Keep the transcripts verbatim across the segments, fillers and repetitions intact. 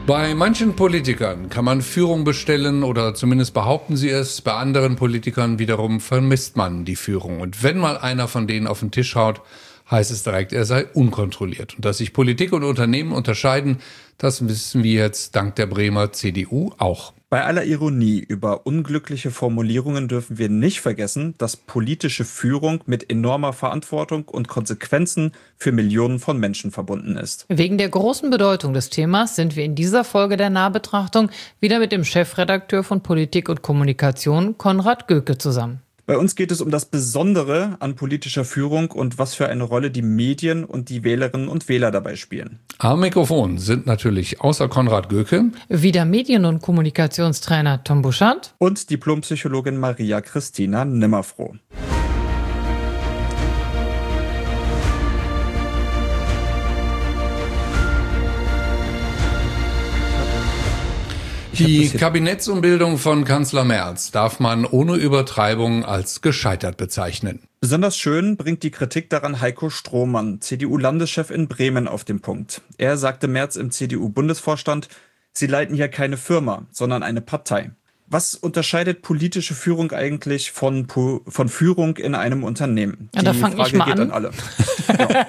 Bei manchen Politikern kann man Führung bestellen oder zumindest behaupten sie es. Bei anderen Politikern wiederum vermisst man die Führung. Und wenn mal einer von denen auf den Tisch haut, heißt es direkt, er sei unkontrolliert. Und dass sich Politik und Unternehmen unterscheiden, das wissen wir jetzt dank der Bremer C D U auch. Bei aller Ironie über unglückliche Formulierungen dürfen wir nicht vergessen, dass politische Führung mit enormer Verantwortung und Konsequenzen für Millionen von Menschen verbunden ist. Wegen der großen Bedeutung des Themas sind wir in dieser Folge der Nahbetrachtung wieder mit dem Chefredakteur von Politik und Kommunikation, Konrad Göke, zusammen. Bei uns geht es um das Besondere an politischer Führung und was für eine Rolle die Medien und die Wählerinnen und Wähler dabei spielen. Am Mikrofon sind natürlich außer Konrad Göke wieder Medien- und Kommunikationstrainer Tom Buschardt und Diplompsychologin Maria Christina Nimmerfroh. Die Kabinettsumbildung von Kanzler Merz darf man ohne Übertreibung als gescheitert bezeichnen. Besonders schön bringt die Kritik daran Heiko Strohmann, C D U-Landeschef in Bremen, auf den Punkt. Er sagte Merz im C D U-Bundesvorstand, sie leiten hier keine Firma, sondern eine Partei. Was unterscheidet politische Führung eigentlich von, von Führung in einem Unternehmen? Ja, da fang Frage ich mal geht an. an alle. Ja.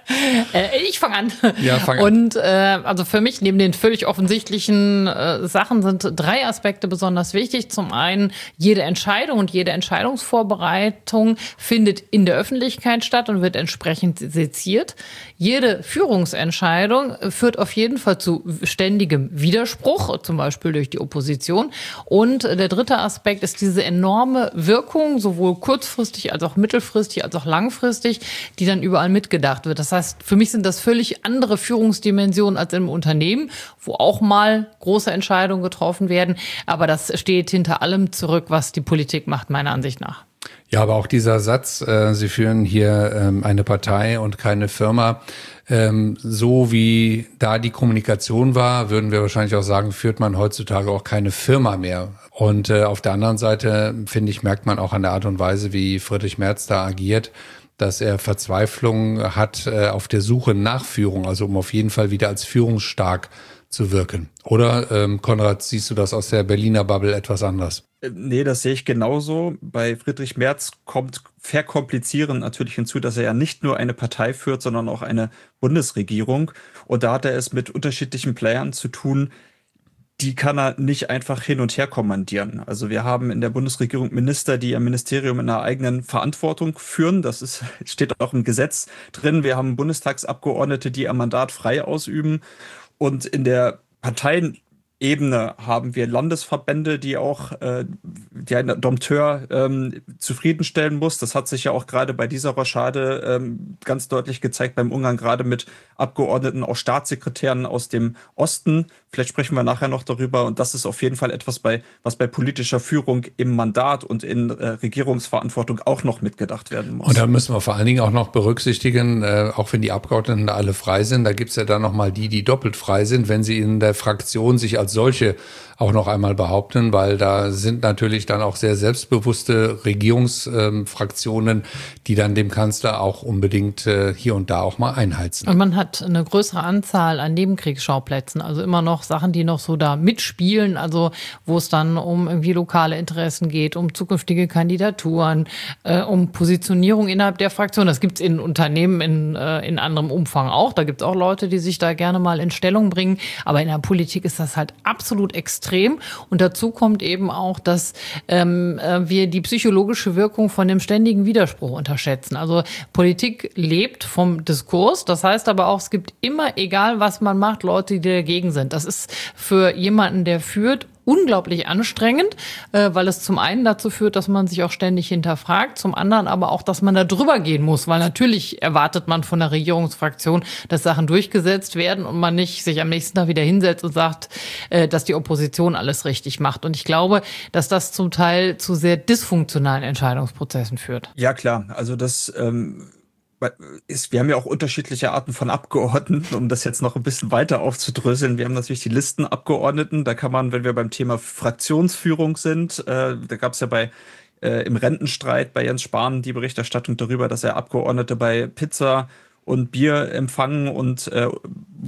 Äh, ich fange an. Ja, fang an. Und äh, also für mich neben den völlig offensichtlichen äh, Sachen sind drei Aspekte besonders wichtig. Zum einen, jede Entscheidung und jede Entscheidungsvorbereitung findet in der Öffentlichkeit statt und wird entsprechend seziert. Jede Führungsentscheidung führt auf jeden Fall zu ständigem Widerspruch, zum Beispiel durch die Opposition. Und der dritte Aspekt ist diese enorme Wirkung, sowohl kurzfristig als auch mittelfristig als auch langfristig, die dann überall mitgedacht wird. Das heißt, für mich sind das völlig andere Führungsdimensionen als im Unternehmen, wo auch mal große Entscheidungen getroffen werden. Aber das steht hinter allem zurück, was die Politik macht, meiner Ansicht nach. Ja, aber auch dieser Satz, äh, Sie führen hier ähm, eine Partei und keine Firma, ähm, so wie da die Kommunikation war, würden wir wahrscheinlich auch sagen, führt man heutzutage auch keine Firma mehr. Und äh, auf der anderen Seite, finde ich, merkt man auch an der Art und Weise, wie Friedrich Merz da agiert, dass er Verzweiflung hat äh, auf der Suche nach Führung, also um auf jeden Fall wieder als führungsstark zu wirken. Oder, ähm, Konrad, siehst du das aus der Berliner Bubble etwas anders? Nee, das sehe ich genauso. Bei Friedrich Merz kommt verkomplizierend natürlich hinzu, dass er ja nicht nur eine Partei führt, sondern auch eine Bundesregierung. Und da hat er es mit unterschiedlichen Playern zu tun, die kann er nicht einfach hin und her kommandieren. Also wir haben in der Bundesregierung Minister, die ihr Ministerium in einer eigenen Verantwortung führen. Das ist, steht auch im Gesetz drin. Wir haben Bundestagsabgeordnete, die ihr Mandat frei ausüben. Und in der Parteienebene haben wir Landesverbände, die auch äh, die ein Dompteur ähm, zufriedenstellen muss. Das hat sich ja auch gerade bei dieser Rochade ähm, ganz deutlich gezeigt beim Umgang gerade mit Abgeordneten, auch Staatssekretären aus dem Osten. Vielleicht sprechen wir nachher noch darüber. Und das ist auf jeden Fall etwas, bei, was bei politischer Führung im Mandat und in äh, Regierungsverantwortung auch noch mitgedacht werden muss. Und da müssen wir vor allen Dingen auch noch berücksichtigen, äh, auch wenn die Abgeordneten da alle frei sind, da gibt's ja dann noch mal die, die doppelt frei sind, wenn sie in der Fraktion sich als solche auch noch einmal behaupten, weil da sind natürlich dann auch sehr selbstbewusste Regierungsfraktionen, ähm, die dann dem Kanzler auch unbedingt äh, hier und da auch mal einheizen. Und man hat eine größere Anzahl an Nebenkriegsschauplätzen, also immer noch Sachen, die noch so da mitspielen, also wo es dann um irgendwie lokale Interessen geht, um zukünftige Kandidaturen, äh, um Positionierung innerhalb der Fraktion. Das gibt's in Unternehmen in, äh, in anderem Umfang auch. Da gibt's auch Leute, die sich da gerne mal in Stellung bringen. Aber in der Politik ist das halt absolut extrem. Und dazu kommt eben auch, dass ähm, wir die psychologische Wirkung von dem ständigen Widerspruch unterschätzen. Also Politik lebt vom Diskurs. Das heißt aber auch, es gibt immer, egal was man macht, Leute, die dagegen sind. Das ist für jemanden, der führt, unglaublich anstrengend, äh, weil es zum einen dazu führt, dass man sich auch ständig hinterfragt, zum anderen aber auch, dass man da drüber gehen muss, weil natürlich erwartet man von der Regierungsfraktion, dass Sachen durchgesetzt werden und man nicht sich am nächsten Tag wieder hinsetzt und sagt, äh, dass die Opposition alles richtig macht. Und ich glaube, dass das zum Teil zu sehr dysfunktionalen Entscheidungsprozessen führt. Ja, klar. Also das ähm Ist, wir haben ja auch unterschiedliche Arten von Abgeordneten, um das jetzt noch ein bisschen weiter aufzudröseln. Wir haben natürlich die Listenabgeordneten. Da kann man, wenn wir beim Thema Fraktionsführung sind, äh, da gab es ja bei äh, im Rentenstreit bei Jens Spahn die Berichterstattung darüber, dass er Abgeordnete bei Pizza und Bier empfangen und äh,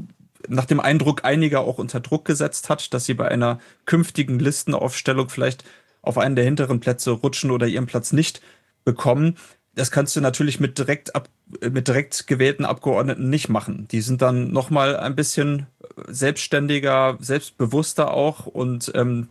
nach dem Eindruck einiger auch unter Druck gesetzt hat, dass sie bei einer künftigen Listenaufstellung vielleicht auf einen der hinteren Plätze rutschen oder ihren Platz nicht bekommen. Das kannst du natürlich mit direkt, ab, mit direkt gewählten Abgeordneten nicht machen. Die sind dann nochmal ein bisschen selbstständiger, selbstbewusster auch und ähm,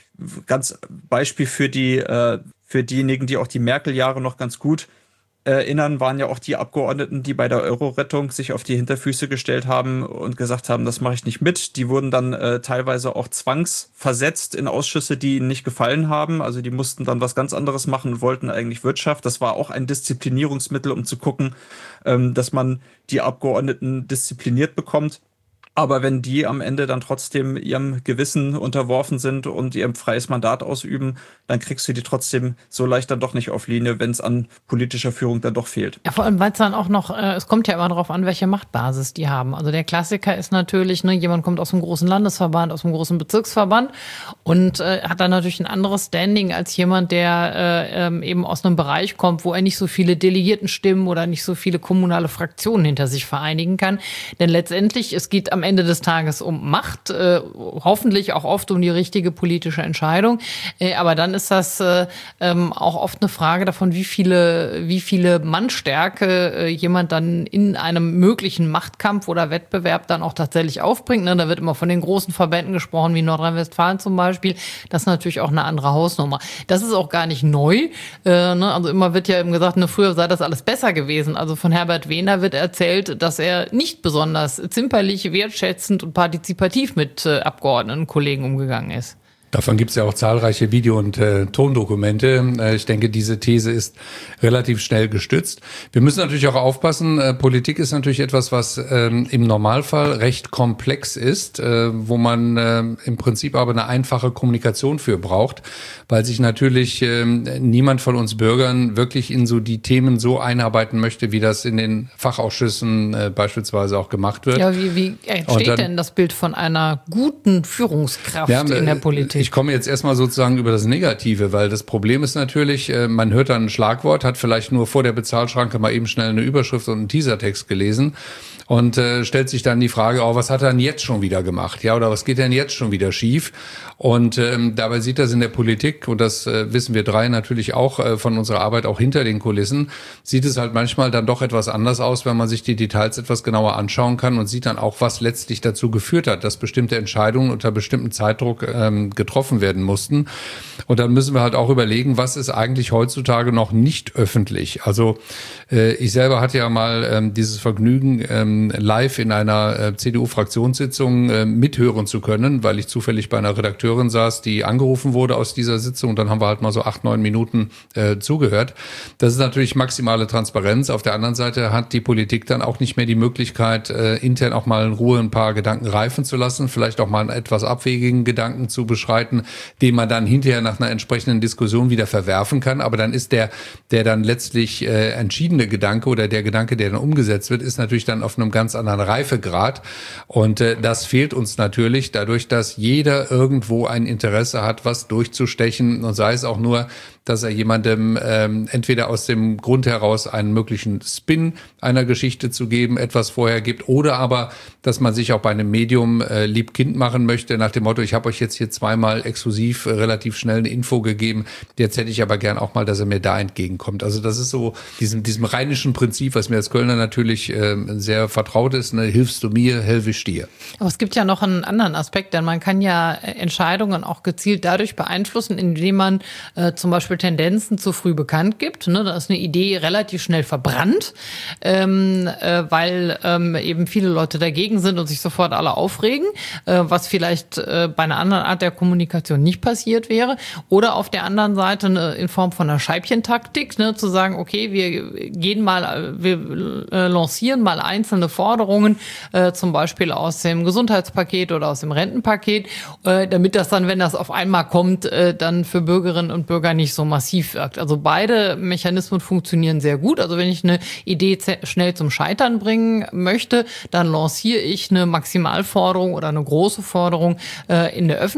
ganz Beispiel für die, äh, für diejenigen, die auch die Merkel-Jahre noch ganz gut erinnern, waren ja auch die Abgeordneten, die bei der Euro-Rettung sich auf die Hinterfüße gestellt haben und gesagt haben, das mache ich nicht mit. Die wurden dann äh, teilweise auch zwangsversetzt in Ausschüsse, die ihnen nicht gefallen haben. Also die mussten dann was ganz anderes machen und wollten eigentlich Wirtschaft. Das war auch ein Disziplinierungsmittel, um zu gucken, ähm, dass man die Abgeordneten diszipliniert bekommt. Aber wenn die am Ende dann trotzdem ihrem Gewissen unterworfen sind und ihrem freies Mandat ausüben, dann kriegst du die trotzdem so leicht dann doch nicht auf Linie, wenn es an politischer Führung dann doch fehlt. Ja, vor allem, weil es dann auch noch, äh, es kommt ja immer darauf an, welche Machtbasis die haben. Also der Klassiker ist natürlich, ne, jemand kommt aus einem großen Landesverband, aus einem großen Bezirksverband und äh, hat dann natürlich ein anderes Standing als jemand, der äh, ähm, eben aus einem Bereich kommt, wo er nicht so viele Delegiertenstimmen oder nicht so viele kommunale Fraktionen hinter sich vereinigen kann. Denn letztendlich, es geht am Ende des Tages um Macht, äh, hoffentlich auch oft um die richtige politische Entscheidung. Äh, aber dann ist das äh, ähm, auch oft eine Frage davon, wie viele, wie viele Mannstärke äh, jemand dann in einem möglichen Machtkampf oder Wettbewerb dann auch tatsächlich aufbringt. Ne? Da wird immer von den großen Verbänden gesprochen, wie Nordrhein-Westfalen zum Beispiel. Das ist natürlich auch eine andere Hausnummer. Das ist auch gar nicht neu. Äh, ne? Also immer wird ja eben gesagt, ne, früher sei das alles besser gewesen. Also von Herbert Wehner wird erzählt, dass er nicht besonders zimperlich, wertschätzend und partizipativ mit äh, Abgeordneten, Kollegen umgegangen ist. Davon gibt es ja auch zahlreiche Video- und äh, Tondokumente. Äh, ich denke, diese These ist relativ schnell gestützt. Wir müssen natürlich auch aufpassen, äh, Politik ist natürlich etwas, was ähm, im Normalfall recht komplex ist, äh, wo man äh, im Prinzip aber eine einfache Kommunikation für braucht, weil sich natürlich äh, niemand von uns Bürgern wirklich in so die Themen so einarbeiten möchte, wie das in den Fachausschüssen äh, beispielsweise auch gemacht wird. Ja, wie, wie entsteht dann, denn das Bild von einer guten Führungskraft ja, in der Politik? Ich komme jetzt erstmal sozusagen über das Negative, weil das Problem ist natürlich, man hört dann ein Schlagwort, hat vielleicht nur vor der Bezahlschranke mal eben schnell eine Überschrift und einen Teasertext gelesen und äh, stellt sich dann die Frage, oh, was hat er denn jetzt schon wieder gemacht? Ja, oder was geht denn jetzt schon wieder schief? Und ähm, dabei sieht das in der Politik, und das äh, wissen wir drei natürlich auch äh, von unserer Arbeit auch hinter den Kulissen, sieht es halt manchmal dann doch etwas anders aus, wenn man sich die Details etwas genauer anschauen kann und sieht dann auch, was letztlich dazu geführt hat, dass bestimmte Entscheidungen unter bestimmtem Zeitdruck ähm, getroffen werden mussten. Und dann müssen wir halt auch überlegen, was ist eigentlich heutzutage noch nicht öffentlich? Also äh, ich selber hatte ja mal ähm, dieses Vergnügen, ähm, live in einer äh, C D U-Fraktionssitzung äh, mithören zu können, weil ich zufällig bei einer Redakteurin saß, die angerufen wurde aus dieser Sitzung. Und dann haben wir halt mal so acht, neun Minuten äh, zugehört. Das ist natürlich maximale Transparenz. Auf der anderen Seite hat die Politik dann auch nicht mehr die Möglichkeit, äh, intern auch mal in Ruhe ein paar Gedanken reifen zu lassen, vielleicht auch mal einen etwas abwegigen Gedanken zu beschreiten, den man dann hinterher nach einer entsprechenden Diskussion wieder verwerfen kann. Aber dann ist der, der dann letztlich äh, entschiedene Gedanke oder der Gedanke, der dann umgesetzt wird, ist natürlich dann auf einem ganz anderen Reifegrad. Und äh, das fehlt uns natürlich dadurch, dass jeder irgendwo ein Interesse hat, was durchzustechen, und sei es auch nur, dass er jemandem ähm, entweder aus dem Grund heraus einen möglichen Spin einer Geschichte zu geben, etwas vorher gibt, oder aber, dass man sich auch bei einem Medium äh, lieb-kind machen möchte, nach dem Motto, ich habe euch jetzt hier zweimal exklusiv äh, relativ schnell eine Info gegeben, jetzt hätte ich aber gern auch mal, dass er mir da entgegenkommt. Also das ist so diesem, diesem rheinischen Prinzip, was mir als Kölner natürlich äh, sehr vertraut ist, ne? Hilfst du mir, helfe ich dir. Aber es gibt ja noch einen anderen Aspekt, denn man kann ja Entscheidungen auch gezielt dadurch beeinflussen, indem man äh, zum Beispiel Tendenzen zu früh bekannt gibt. Ne? Da ist eine Idee relativ schnell verbrannt, ähm, äh, weil ähm, eben viele Leute dagegen sind und sich sofort alle aufregen, äh, was vielleicht äh, bei einer anderen Art der Kommunikation nicht passiert wäre. Oder auf der anderen Seite ne, in Form von einer Scheibchentaktik, ne, zu sagen, okay, wir gehen mal, wir äh, lancieren mal einzelne Forderungen, äh, zum Beispiel aus dem Gesundheitspaket oder aus dem Rentenpaket, äh, damit das dann, wenn das auf einmal kommt, äh, dann für Bürgerinnen und Bürger nicht so massiv wirkt. Also beide Mechanismen funktionieren sehr gut. Also wenn ich eine Idee schnell zum Scheitern bringen möchte, dann lanciere ich eine Maximalforderung oder eine große Forderung äh, in der Öffentlichkeit.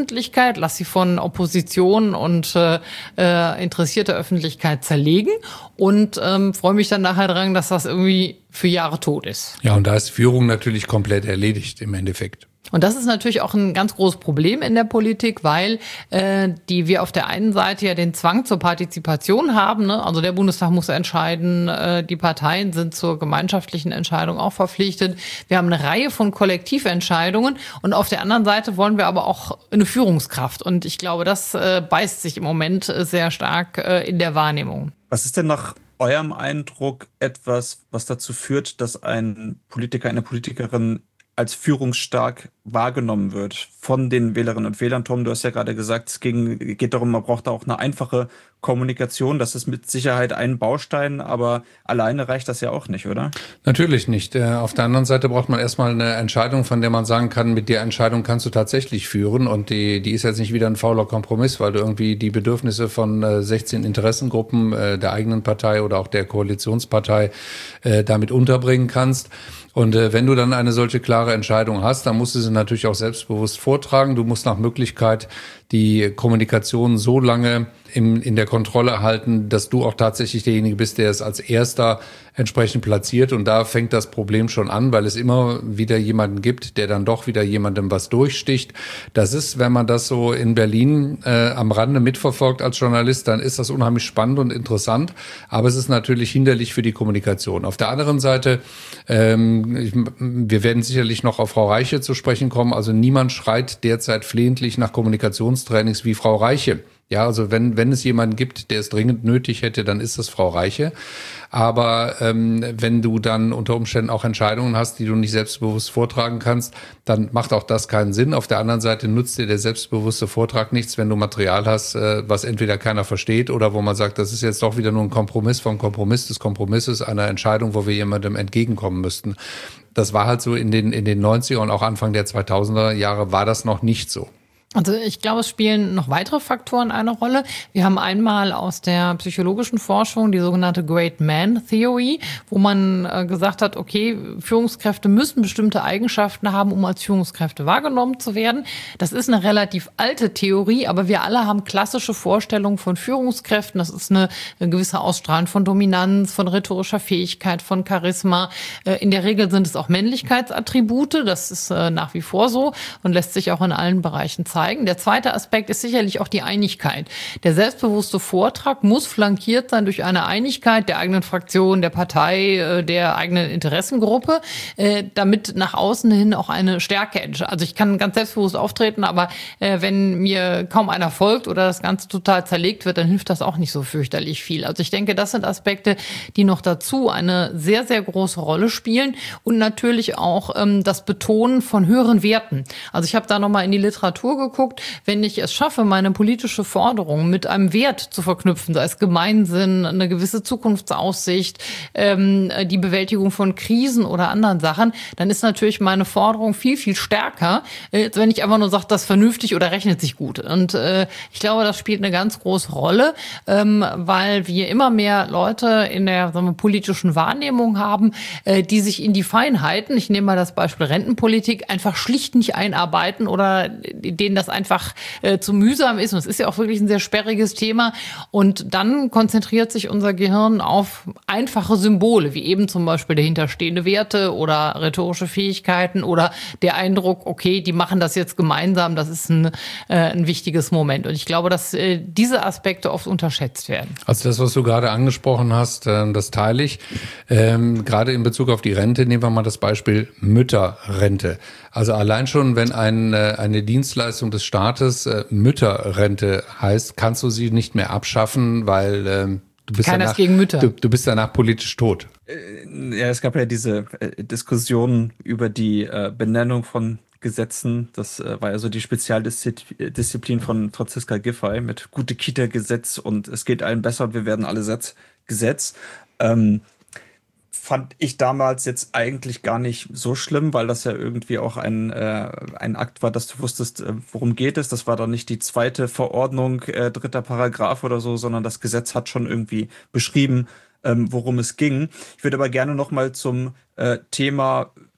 Öffentlichkeit, lass sie von Opposition und äh, äh, interessierter Öffentlichkeit zerlegen und ähm, freue mich dann nachher dran, dass das irgendwie für Jahre tot ist. Ja, und da ist Führung natürlich komplett erledigt im Endeffekt. Und das ist natürlich auch ein ganz großes Problem in der Politik, weil äh, die wir auf der einen Seite ja den Zwang zur Partizipation haben, ne? Also der Bundestag muss entscheiden, äh, die Parteien sind zur gemeinschaftlichen Entscheidung auch verpflichtet. Wir haben eine Reihe von Kollektiventscheidungen und auf der anderen Seite wollen wir aber auch eine Führungskraft. Und ich glaube, das äh, beißt sich im Moment sehr stark äh, in der Wahrnehmung. Was ist denn nach eurem Eindruck etwas, was dazu führt, dass ein Politiker, eine Politikerin als führungsstark wahrgenommen wird von den Wählerinnen und Wählern? Tom, du hast ja gerade gesagt, es ging, geht darum, man braucht da auch eine einfache Kommunikation. Das ist mit Sicherheit ein Baustein, aber alleine reicht das ja auch nicht, oder? Natürlich nicht. Äh, auf der anderen Seite braucht man erstmal eine Entscheidung, von der man sagen kann, mit der Entscheidung kannst du tatsächlich führen, und die, die ist jetzt nicht wieder ein fauler Kompromiss, weil du irgendwie die Bedürfnisse von äh, sechzehn Interessengruppen äh, der eigenen Partei oder auch der Koalitionspartei äh, damit unterbringen kannst. Und äh, wenn du dann eine solche klare Entscheidung hast, dann musst du sie natürlich auch selbstbewusst vortragen. Du musst nach Möglichkeit die Kommunikation so lange im, in der Kontrolle halten, dass du auch tatsächlich derjenige bist, der es als erster entsprechend platziert. Und da fängt das Problem schon an, weil es immer wieder jemanden gibt, der dann doch wieder jemandem was durchsticht. Das ist, wenn man das so in Berlin äh, am Rande mitverfolgt als Journalist, dann ist das unheimlich spannend und interessant. Aber es ist natürlich hinderlich für die Kommunikation. Auf der anderen Seite, ähm, ich, wir werden sicherlich noch auf Frau Reiche zu sprechen kommen. Also niemand schreit derzeit flehentlich nach Kommunikationstrainings wie Frau Reiche. Ja, also wenn wenn es jemanden gibt, der es dringend nötig hätte, dann ist das Frau Reiche. Aber ähm, wenn du dann unter Umständen auch Entscheidungen hast, die du nicht selbstbewusst vortragen kannst, dann macht auch das keinen Sinn. Auf der anderen Seite nutzt dir der selbstbewusste Vortrag nichts, wenn du Material hast, äh, was entweder keiner versteht oder wo man sagt, das ist jetzt doch wieder nur ein Kompromiss vom Kompromiss des Kompromisses, einer Entscheidung, wo wir jemandem entgegenkommen müssten. Das war halt so in den in den neunziger und auch Anfang der zweitausender Jahre war das noch nicht so. Also ich glaube, es spielen noch weitere Faktoren eine Rolle. Wir haben einmal aus der psychologischen Forschung die sogenannte Great Man Theory, wo man äh, gesagt hat, okay, Führungskräfte müssen bestimmte Eigenschaften haben, um als Führungskräfte wahrgenommen zu werden. Das ist eine relativ alte Theorie, aber wir alle haben klassische Vorstellungen von Führungskräften. Das ist eine, eine gewisse Ausstrahlung von Dominanz, von rhetorischer Fähigkeit, von Charisma. Äh, in der Regel sind es auch Männlichkeitsattribute. Das ist äh, nach wie vor so und lässt sich auch in allen Bereichen zeigen. Der zweite Aspekt ist sicherlich auch die Einigkeit. Der selbstbewusste Vortrag muss flankiert sein durch eine Einigkeit der eigenen Fraktion, der Partei, der eigenen Interessengruppe, damit nach außen hin auch eine Stärke entsteht. Also ich kann ganz selbstbewusst auftreten, aber wenn mir kaum einer folgt oder das Ganze total zerlegt wird, dann hilft das auch nicht so fürchterlich viel. Also ich denke, das sind Aspekte, die noch dazu eine sehr, sehr große Rolle spielen und natürlich auch ähm, das Betonen von höheren Werten. Also ich habe da nochmal in die Literatur geguckt, wenn ich es schaffe, meine politische Forderung mit einem Wert zu verknüpfen, sei es Gemeinsinn, eine gewisse Zukunftsaussicht, ähm, die Bewältigung von Krisen oder anderen Sachen, dann ist natürlich meine Forderung viel, viel stärker, als wenn ich einfach nur sage, das ist vernünftig oder rechnet sich gut. Und äh, ich glaube, das spielt eine ganz große Rolle, ähm, weil wir immer mehr Leute in der sagen wir, politischen Wahrnehmung haben, äh, die sich in die Feinheiten, ich nehme mal das Beispiel Rentenpolitik, einfach schlicht nicht einarbeiten oder denen das einfach äh, zu mühsam ist. Und es ist ja auch wirklich ein sehr sperriges Thema. Und dann konzentriert sich unser Gehirn auf einfache Symbole, wie eben zum Beispiel dahinterstehende Werte oder rhetorische Fähigkeiten oder der Eindruck, okay, die machen das jetzt gemeinsam. Das ist ein, äh, ein wichtiges Moment. Und ich glaube, dass äh, diese Aspekte oft unterschätzt werden. Also das, was du gerade angesprochen hast, äh, das teile ich. Ähm, gerade in Bezug auf die Rente nehmen wir mal das Beispiel Mütterrente. Also allein schon, wenn ein, äh, eine Dienstleistung des Staates äh, Mütterrente heißt, kannst du sie nicht mehr abschaffen, weil ähm, du bist Keiner danach, ist gegen Mütter. Du, du bist danach politisch tot. Ja, es gab ja diese äh, Diskussion über die äh, Benennung von Gesetzen. Das äh, war ja so die Spezialdisziplin von Franziska Giffey mit gute Kita-Gesetz und es geht allen besser und wir werden alle Setz, Gesetz. Ähm, fand ich damals jetzt eigentlich gar nicht so schlimm, weil das ja irgendwie auch ein, äh, ein Akt war, dass du wusstest, äh, worum geht es. Das war doch nicht die zweite Verordnung, äh, dritter Paragraph oder so, sondern das Gesetz hat schon irgendwie beschrieben, ähm, worum es ging. Ich würde aber gerne noch mal zum äh, Thema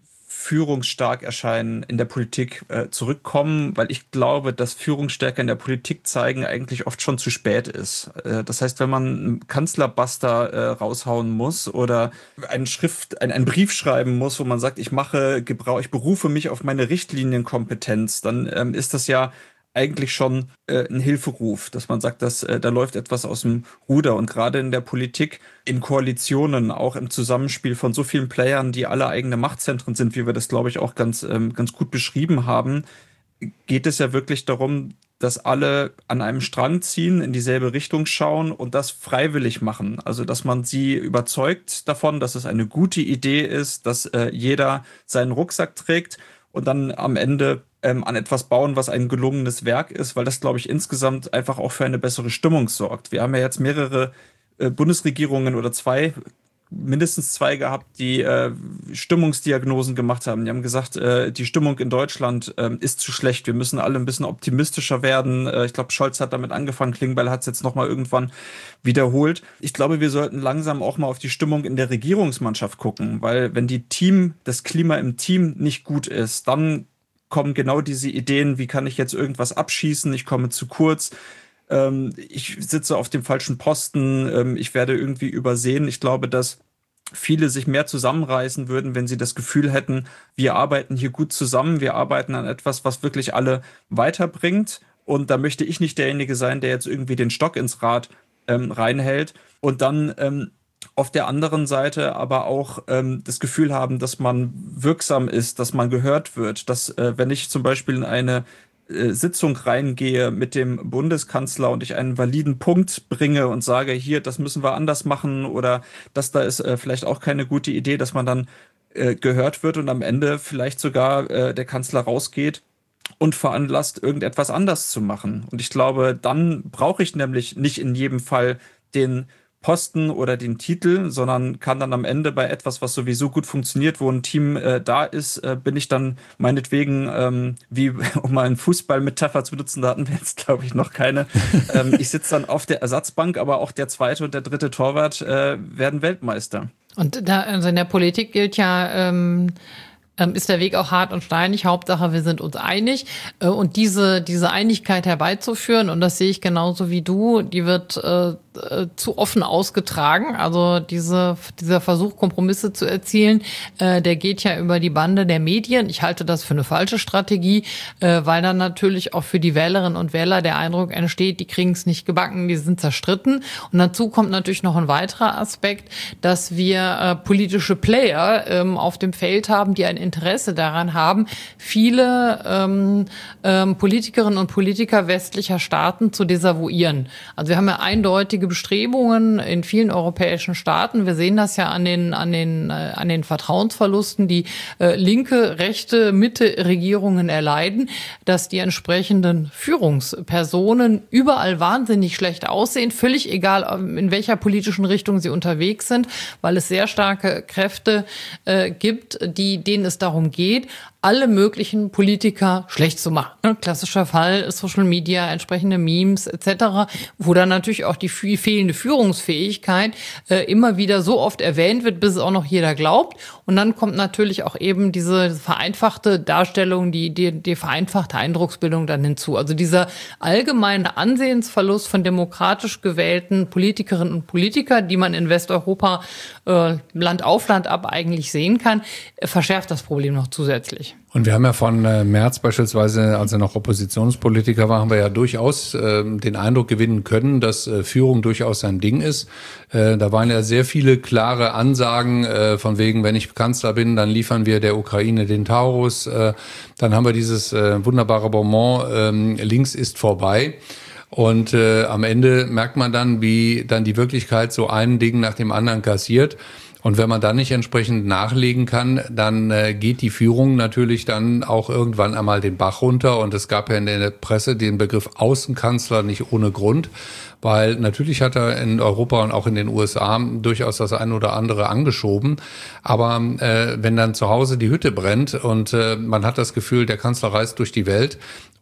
führungsstark erscheinen in der Politik äh, zurückkommen, weil ich glaube, dass Führungsstärke in der Politik zeigen eigentlich oft schon zu spät ist. Äh, das heißt, wenn man einen Kanzlerbuster äh, raushauen muss oder einen Schrift, ein, einen Brief schreiben muss, wo man sagt, ich mache Gebrauch, ich berufe mich auf meine Richtlinienkompetenz, dann ähm, ist das ja eigentlich schon äh, ein Hilferuf, dass man sagt, dass äh, da läuft etwas aus dem Ruder. Und gerade in der Politik, in Koalitionen, auch im Zusammenspiel von so vielen Playern, die alle eigene Machtzentren sind, wie wir das, glaube ich, auch ganz, ähm, ganz gut beschrieben haben, geht es ja wirklich darum, dass alle an einem Strang ziehen, in dieselbe Richtung schauen und das freiwillig machen. Also, dass man sie überzeugt davon, dass es eine gute Idee ist, dass äh, jeder seinen Rucksack trägt und dann am Ende ähm, an etwas bauen, was ein gelungenes Werk ist, weil das, glaube ich, insgesamt einfach auch für eine bessere Stimmung sorgt. Wir haben ja jetzt mehrere äh, Bundesregierungen oder zwei, mindestens zwei gehabt, die äh, Stimmungsdiagnosen gemacht haben. Die haben gesagt, äh, die Stimmung in Deutschland äh, ist zu schlecht. Wir müssen alle ein bisschen optimistischer werden. Äh, ich glaube, Scholz hat damit angefangen. Klingbeil hat es jetzt nochmal irgendwann wiederholt. Ich glaube, wir sollten langsam auch mal auf die Stimmung in der Regierungsmannschaft gucken, weil wenn die Team, das Klima im Team nicht gut ist, dann kommen genau diese Ideen, wie kann ich jetzt irgendwas abschießen, ich komme zu kurz, ähm, ich sitze auf dem falschen Posten, ähm, ich werde irgendwie übersehen. Ich glaube, dass viele sich mehr zusammenreißen würden, wenn sie das Gefühl hätten, wir arbeiten hier gut zusammen, wir arbeiten an etwas, was wirklich alle weiterbringt. Und da möchte ich nicht derjenige sein, der jetzt irgendwie den Stock ins Rad ähm, reinhält und dann ähm, auf der anderen Seite aber auch ähm, das Gefühl haben, dass man wirksam ist, dass man gehört wird, dass äh, wenn ich zum Beispiel in eine äh, Sitzung reingehe mit dem Bundeskanzler und ich einen validen Punkt bringe und sage, hier, das müssen wir anders machen oder das da ist äh, vielleicht auch keine gute Idee, dass man dann äh, gehört wird und am Ende vielleicht sogar äh, der Kanzler rausgeht und veranlasst, irgendetwas anders zu machen. Und ich glaube, dann brauche ich nämlich nicht in jedem Fall den Posten oder den Titel, sondern kann dann am Ende bei etwas, was sowieso gut funktioniert, wo ein Team äh, da ist, äh, bin ich dann meinetwegen, ähm, wie um mal eine Fußballmetapher zu benutzen, da hatten wir jetzt, glaube ich, noch keine. ähm, ich sitze dann auf der Ersatzbank, aber auch der zweite und der dritte Torwart äh, werden Weltmeister. Und da, also in der Politik gilt ja, ähm, ist der Weg auch hart und steinig. Hauptsache, wir sind uns einig. Und diese, diese Einigkeit herbeizuführen, und das sehe ich genauso wie du, die wird äh, zu offen ausgetragen. Also diese, dieser Versuch, Kompromisse zu erzielen, äh, der geht ja über die Bande der Medien. Ich halte das für eine falsche Strategie, äh, weil dann natürlich auch für die Wählerinnen und Wähler der Eindruck entsteht, die kriegen es nicht gebacken, die sind zerstritten. Und dazu kommt natürlich noch ein weiterer Aspekt, dass wir äh, politische Player ähm, auf dem Feld haben, die ein Interesse daran haben, viele ähm, ähm, Politikerinnen und Politiker westlicher Staaten zu desavouieren. Also wir haben ja eindeutige Bestrebungen in vielen europäischen Staaten. Wir sehen das ja an den an den äh, an den Vertrauensverlusten, die äh, linke, rechte, Mitte-Regierungen erleiden, dass die entsprechenden Führungspersonen überall wahnsinnig schlecht aussehen, völlig egal, in welcher politischen Richtung sie unterwegs sind, weil es sehr starke Kräfte äh, gibt, die denen es darum geht, alle möglichen Politiker schlecht zu machen. Klassischer Fall ist Social Media, entsprechende Memes et cetera, wo dann natürlich auch die fehlende Führungsfähigkeit äh, immer wieder so oft erwähnt wird, bis es auch noch jeder glaubt. Und dann kommt natürlich auch eben diese vereinfachte Darstellung, die, die, die vereinfachte Eindrucksbildung dann hinzu. Also dieser allgemeine Ansehensverlust von demokratisch gewählten Politikerinnen und Politikern, die man in Westeuropa äh, Land auf Land ab eigentlich sehen kann, äh, verschärft das Problem noch zusätzlich. Und wir haben ja von äh, Merz beispielsweise, als er noch Oppositionspolitiker war, haben wir ja durchaus äh, den Eindruck gewinnen können, dass äh, Führung durchaus sein Ding ist. Äh, da waren ja sehr viele klare Ansagen äh, von wegen, wenn ich Kanzler bin, dann liefern wir der Ukraine den Taurus. Äh, dann haben wir dieses äh, wunderbare Bonmot, äh, links ist vorbei. Und äh, am Ende merkt man dann, wie dann die Wirklichkeit so ein Ding nach dem anderen kassiert. Und wenn man dann nicht entsprechend nachlegen kann, dann äh, geht die Führung natürlich dann auch irgendwann einmal den Bach runter. Und es gab ja in der Presse den Begriff Außenkanzler nicht ohne Grund, weil natürlich hat er in Europa und auch in den U S A durchaus das ein oder andere angeschoben. Aber äh, wenn dann zu Hause die Hütte brennt und äh, man hat das Gefühl, der Kanzler reist durch die Welt,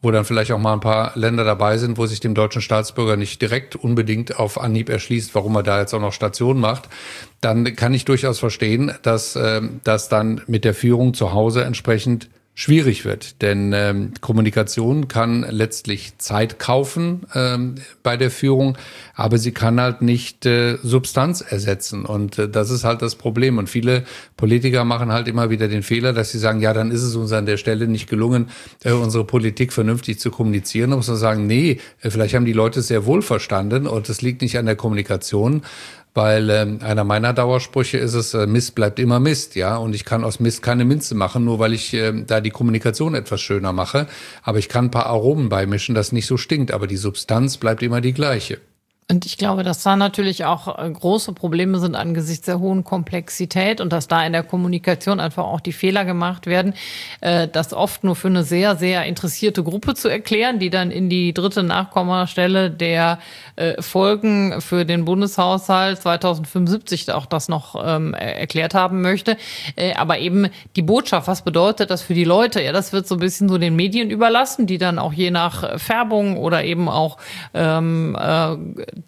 wo dann vielleicht auch mal ein paar Länder dabei sind, wo sich dem deutschen Staatsbürger nicht direkt unbedingt auf Anhieb erschließt, warum er da jetzt auch noch Station macht, dann kann ich durchaus verstehen, dass äh, das dann mit der Führung zu Hause entsprechend schwierig wird. Denn ähm, Kommunikation kann letztlich Zeit kaufen ähm, bei der Führung, aber sie kann halt nicht äh, Substanz ersetzen. Und äh, das ist halt das Problem. Und viele Politiker machen halt immer wieder den Fehler, dass sie sagen, ja, dann ist es uns an der Stelle nicht gelungen, äh, unsere Politik vernünftig zu kommunizieren. Da muss man sagen, nee, äh, vielleicht haben die Leute es sehr wohl verstanden und es liegt nicht an der Kommunikation. Weil ähm, einer meiner Dauersprüche ist es, äh, Mist bleibt immer Mist, ja. Und ich kann aus Mist keine Minze machen, nur weil ich äh, da die Kommunikation etwas schöner mache. Aber ich kann ein paar Aromen beimischen, das nicht so stinkt. Aber die Substanz bleibt immer die gleiche. Und ich glaube, dass da natürlich auch große Probleme sind angesichts der hohen Komplexität und dass da in der Kommunikation einfach auch die Fehler gemacht werden, das oft nur für eine sehr, sehr interessierte Gruppe zu erklären, die dann in die dritte Nachkommastelle der Folgen für den Bundeshaushalt zweitausendfünfundsiebzig auch das noch ähm, erklärt haben möchte. Aber eben die Botschaft, was bedeutet das für die Leute? Ja, das wird so ein bisschen so den Medien überlassen, die dann auch je nach Färbung oder eben auch ähm, äh,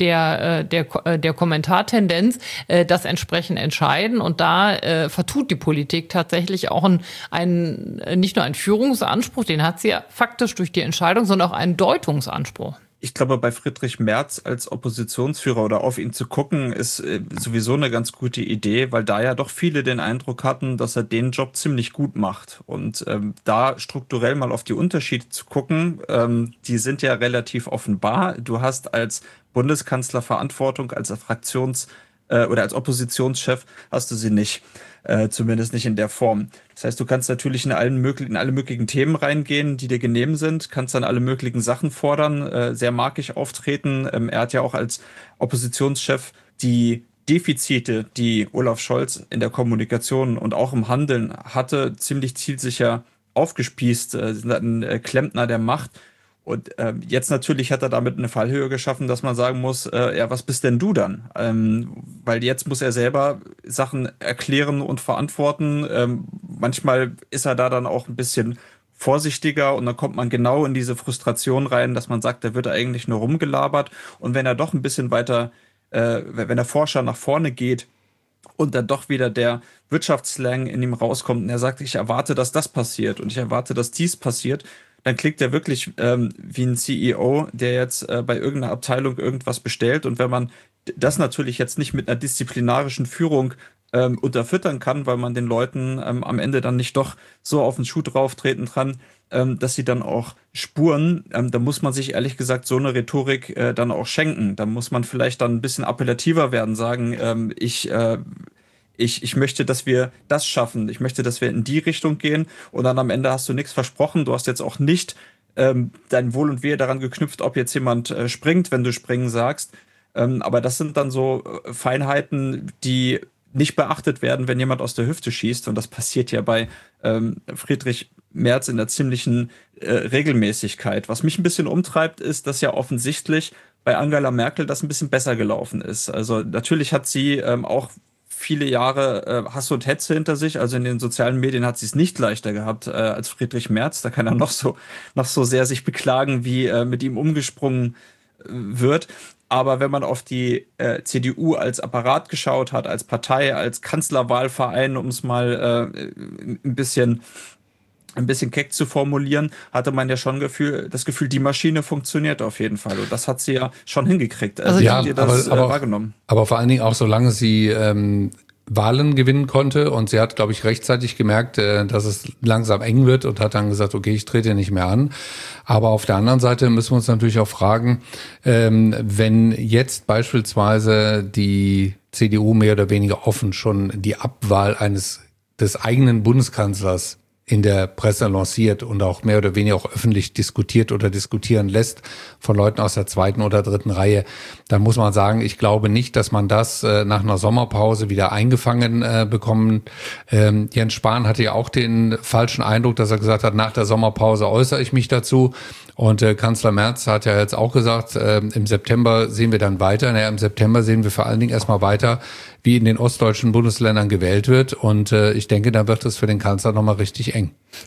der der der Kommentartendenz äh, das entsprechend entscheiden und da äh, vertut die Politik tatsächlich auch ein, ein nicht nur einen Führungsanspruch, den hat sie ja faktisch durch die Entscheidung, sondern auch einen Deutungsanspruch. Ich glaube, bei Friedrich Merz als Oppositionsführer oder auf ihn zu gucken, ist äh, sowieso eine ganz gute Idee, weil da ja doch viele den Eindruck hatten, dass er den Job ziemlich gut macht. Und ähm, da strukturell mal auf die Unterschiede zu gucken, ähm, die sind ja relativ offenbar. Du hast als Bundeskanzler Verantwortung, als Fraktions- äh, oder als Oppositionschef hast du sie nicht. Äh, zumindest nicht in der Form. Das heißt, du kannst natürlich in, allen möglichen, in alle möglichen Themen reingehen, die dir genehm sind, kannst dann alle möglichen Sachen fordern, äh, sehr markig auftreten. Ähm, er hat ja auch als Oppositionschef die Defizite, die Olaf Scholz in der Kommunikation und auch im Handeln hatte, ziemlich zielsicher aufgespießt, äh, sind ein äh, Klempner der Macht. Und äh, jetzt natürlich hat er damit eine Fallhöhe geschaffen, dass man sagen muss, äh, ja, was bist denn du dann? Ähm, weil jetzt muss er selber Sachen erklären und verantworten. Ähm, manchmal ist er da dann auch ein bisschen vorsichtiger und dann kommt man genau in diese Frustration rein, dass man sagt, da wird er eigentlich nur rumgelabert. Und wenn er doch ein bisschen weiter, äh, wenn der Forscher nach vorne geht und dann doch wieder der Wirtschaftsslang in ihm rauskommt und er sagt, ich erwarte, dass das passiert und ich erwarte, dass dies passiert, dann klingt er wirklich ähm, wie ein C E O, der jetzt äh, bei irgendeiner Abteilung irgendwas bestellt. Und wenn man das natürlich jetzt nicht mit einer disziplinarischen Führung ähm, unterfüttern kann, weil man den Leuten ähm, am Ende dann nicht doch so auf den Schuh drauf treten kann, ähm, dass sie dann auch spuren, ähm, da muss man sich ehrlich gesagt so eine Rhetorik äh, dann auch schenken. Da muss man vielleicht dann ein bisschen appellativer werden, sagen, ähm, ich... Äh, Ich, ich möchte, dass wir das schaffen. Ich möchte, dass wir in die Richtung gehen. Und dann am Ende hast du nichts versprochen. Du hast jetzt auch nicht ähm, dein Wohl und Wehe daran geknüpft, ob jetzt jemand äh, springt, wenn du springen sagst. Ähm, aber das sind dann so äh, Feinheiten, die nicht beachtet werden, wenn jemand aus der Hüfte schießt. Und das passiert ja bei ähm, Friedrich Merz in der ziemlichen äh, Regelmäßigkeit. Was mich ein bisschen umtreibt, ist, dass ja offensichtlich bei Angela Merkel das ein bisschen besser gelaufen ist. Also natürlich hat sie ähm, auch viele Jahre äh, Hass und Hetze hinter sich. Also in den sozialen Medien hat sie es nicht leichter gehabt äh, als Friedrich Merz. Da kann er noch so, noch so sehr sich beklagen, wie äh, mit ihm umgesprungen äh, wird. Aber wenn man auf die äh, C D U als Apparat geschaut hat, als Partei, als Kanzlerwahlverein, um es mal äh, ein bisschen ein bisschen keck zu formulieren, hatte man ja schon Gefühl, das Gefühl, die Maschine funktioniert auf jeden Fall. Und das hat sie ja schon hingekriegt. Also, also ja, habt ihr das aber, äh, aber wahrgenommen? Auch, aber vor allen Dingen auch, solange sie ähm, Wahlen gewinnen konnte. Und sie hat, glaube ich, rechtzeitig gemerkt, äh, dass es langsam eng wird und hat dann gesagt, okay, ich trete nicht mehr an. Aber auf der anderen Seite müssen wir uns natürlich auch fragen, ähm, wenn jetzt beispielsweise die C D U mehr oder weniger offen schon die Abwahl eines des eigenen Bundeskanzlers in der Presse lanciert und auch mehr oder weniger auch öffentlich diskutiert oder diskutieren lässt von Leuten aus der zweiten oder dritten Reihe, dann muss man sagen, ich glaube nicht, dass man das äh, nach einer Sommerpause wieder eingefangen äh, bekommen. Ähm, Jens Spahn hatte ja auch den falschen Eindruck, dass er gesagt hat, nach der Sommerpause äußere ich mich dazu. Und äh, Kanzler Merz hat ja jetzt auch gesagt, äh, im September sehen wir dann weiter. Naja, im September sehen wir vor allen Dingen erstmal weiter, wie in den ostdeutschen Bundesländern gewählt wird. Und äh, ich denke, da wird es für den Kanzler nochmal richtig eng.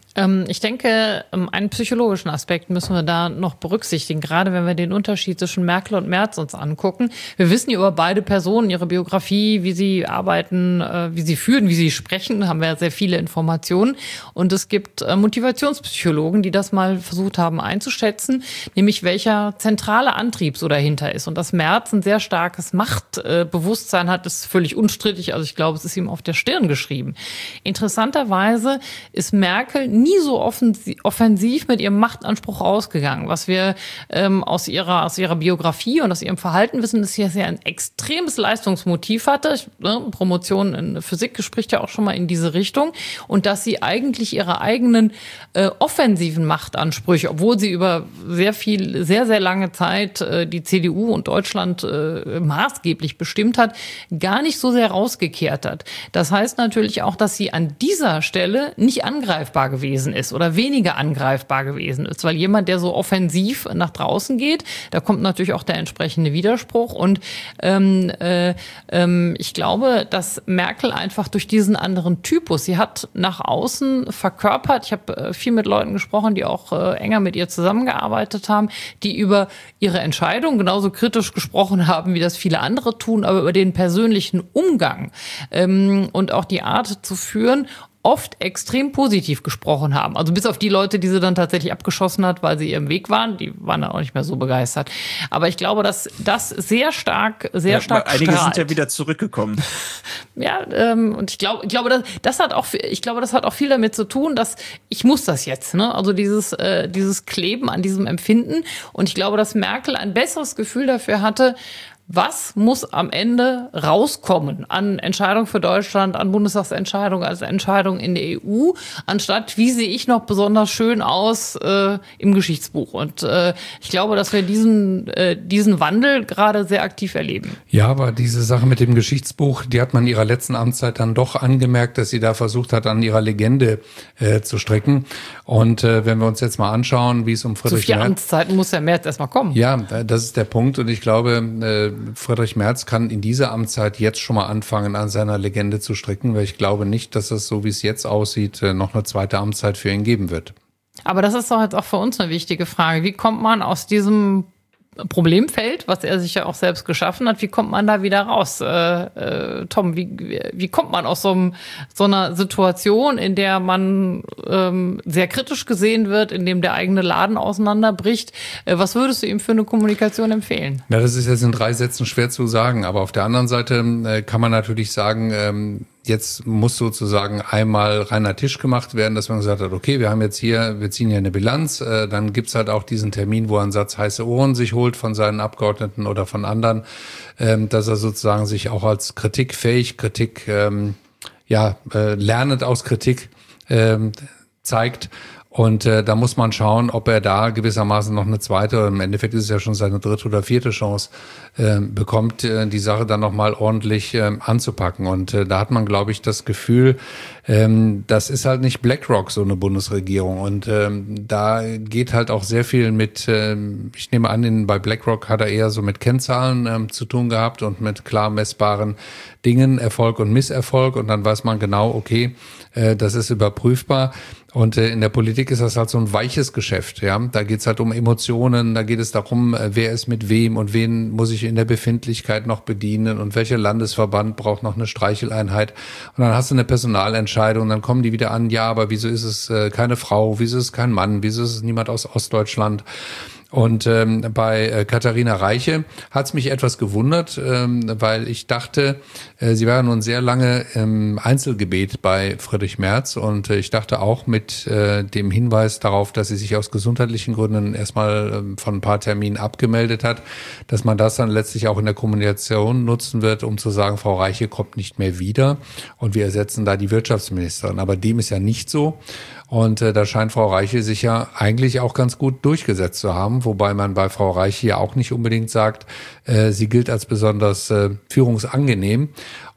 Ähm, ich denke, einen psychologischen Aspekt müssen wir da noch berücksichtigen, gerade wenn wir den Unterschied zwischen Merkel und Merz uns angucken. Wir wissen ja über beide Personen, ihre Biografie, wie sie arbeiten, äh, wie sie führen, wie sie sprechen, haben wir ja sehr viele Informationen. Und es gibt äh, Motivationspsychologen, die das mal versucht haben einzuschätzen, nämlich welcher zentrale Antrieb so dahinter ist. Und dass Merz ein sehr starkes Machtbewusstsein äh, hat, ist völlig unstrittig. Also ich glaube, es ist ihm auf der Stirn geschrieben. Interessanterweise ist Merkel nie so offensiv mit ihrem Machtanspruch rausgegangen. Was wir ähm, aus ihrer aus ihrer Biografie und aus ihrem Verhalten wissen, ist, dass sie ein extremes Leistungsmotiv hatte. Ich, ne, Promotion in Physik spricht ja auch schon mal in diese Richtung. Und dass sie eigentlich ihre eigenen äh, offensiven Machtansprüche, obwohl sie über sehr viel, sehr, sehr lange Zeit äh, die C D U und Deutschland äh, maßgeblich bestimmt hat, gar nicht so sehr rausgekehrt hat. Das heißt natürlich auch, dass sie an dieser Stelle nicht angreifbar gewesen ist oder weniger angreifbar gewesen ist, weil jemand, der so offensiv nach draußen geht, da kommt natürlich auch der entsprechende Widerspruch und ähm, äh, ähm, ich glaube, dass Merkel einfach durch diesen anderen Typus, sie hat nach außen verkörpert, ich habe äh, viel mit Leuten gesprochen, die auch äh, enger mit ihr zusammengearbeitet haben, die über ihre Entscheidung genauso kritisch gesprochen haben, wie das viele andere tun, aber über den persönlichen Umgang ähm, und auch die Art zu führen, oft extrem positiv gesprochen haben. Also bis auf die Leute, die sie dann tatsächlich abgeschossen hat, weil sie ihrem Weg waren, die waren dann auch nicht mehr so begeistert. Aber ich glaube, dass das sehr stark, sehr ja, stark einige strahlt. sind ja wieder zurückgekommen. Ja, ähm, und ich glaube, ich glaube, das, das hat auch, ich glaube, das hat auch viel damit zu tun, dass ich muss das jetzt, ne? Also dieses, äh, dieses Kleben an diesem Empfinden. Und ich glaube, dass Merkel ein besseres Gefühl dafür hatte, was muss am Ende rauskommen an Entscheidung für Deutschland, an Bundestagsentscheidung, als Entscheidung in der E U, anstatt wie sehe ich noch besonders schön aus äh, im Geschichtsbuch. Und äh, ich glaube, dass wir diesen, äh, diesen Wandel gerade sehr aktiv erleben. Ja, aber diese Sache mit dem Geschichtsbuch, die hat man in ihrer letzten Amtszeit dann doch angemerkt, dass sie da versucht hat, an ihrer Legende äh, zu strecken. Und äh, wenn wir uns jetzt mal anschauen, wie es um Friedrich Merz... Zu vier Amtszeiten muss der Merz erstmal kommen. Ja, das ist der Punkt. Und ich glaube, äh, Friedrich Merz kann in dieser Amtszeit jetzt schon mal anfangen, an seiner Legende zu stricken, weil ich glaube nicht, dass es, so wie es jetzt aussieht, noch eine zweite Amtszeit für ihn geben wird. Aber das ist doch jetzt auch für uns eine wichtige Frage. Wie kommt man aus diesem Problemfeld, was er sich ja auch selbst geschaffen hat, wie kommt man da wieder raus? Äh, äh, Tom, wie, wie kommt man aus so, einem, so einer Situation, in der man ähm, sehr kritisch gesehen wird, in dem der eigene Laden auseinanderbricht? Äh, was würdest du ihm für eine Kommunikation empfehlen? Ja, das ist jetzt in drei Sätzen schwer zu sagen, aber auf der anderen Seite äh, kann man natürlich sagen, ähm, jetzt muss sozusagen einmal reiner Tisch gemacht werden, dass man gesagt hat, okay, wir haben jetzt hier, wir ziehen hier eine Bilanz, äh, dann gibt's halt auch diesen Termin, wo er einen Satz heiße Ohren sich holt von seinen Abgeordneten oder von anderen, ähm, dass er sozusagen sich auch als kritikfähig, Kritik, ähm, ja, äh, lernend aus Kritik ähm, zeigt. Und äh, da muss man schauen, ob er da gewissermaßen noch eine zweite, im Endeffekt ist es ja schon seine dritte oder vierte Chance, äh, bekommt, äh, die Sache dann nochmal ordentlich äh, anzupacken. Und äh, da hat man, glaube ich, das Gefühl, ähm, das ist halt nicht BlackRock, so eine Bundesregierung. Und ähm, da geht halt auch sehr viel mit, ähm, ich nehme an, in, bei BlackRock hat er eher so mit Kennzahlen ähm, zu tun gehabt und mit klar messbaren Dingen, Erfolg und Misserfolg. Und dann weiß man genau, okay, äh, das ist überprüfbar. Und äh, in der Politik ist das halt so ein weiches Geschäft, ja. Da geht's halt um Emotionen, da geht es darum, äh, wer ist mit wem und wen muss ich in der Befindlichkeit noch bedienen und welcher Landesverband braucht noch eine Streicheleinheit. Und dann hast du eine Personalentscheidung, dann kommen die wieder an, ja, aber wieso ist es äh, keine Frau, wieso ist es kein Mann, wieso ist es niemand aus Ostdeutschland? Und ähm, bei äh, Katharina Reiche hat es mich etwas gewundert, ähm, weil ich dachte, äh, sie war ja nun sehr lange im Einzelgebet bei Friedrich Merz und äh, ich dachte auch mit äh, dem Hinweis darauf, dass sie sich aus gesundheitlichen Gründen erstmal ähm, von ein paar Terminen abgemeldet hat, dass man das dann letztlich auch in der Kommunikation nutzen wird, um zu sagen, Frau Reiche kommt nicht mehr wieder und wir ersetzen da die Wirtschaftsministerin. Aber dem ist ja nicht so. Und äh, da scheint Frau Reiche sich ja eigentlich auch ganz gut durchgesetzt zu haben, wobei man bei Frau Reiche ja auch nicht unbedingt sagt, äh, sie gilt als besonders äh, führungsangenehm.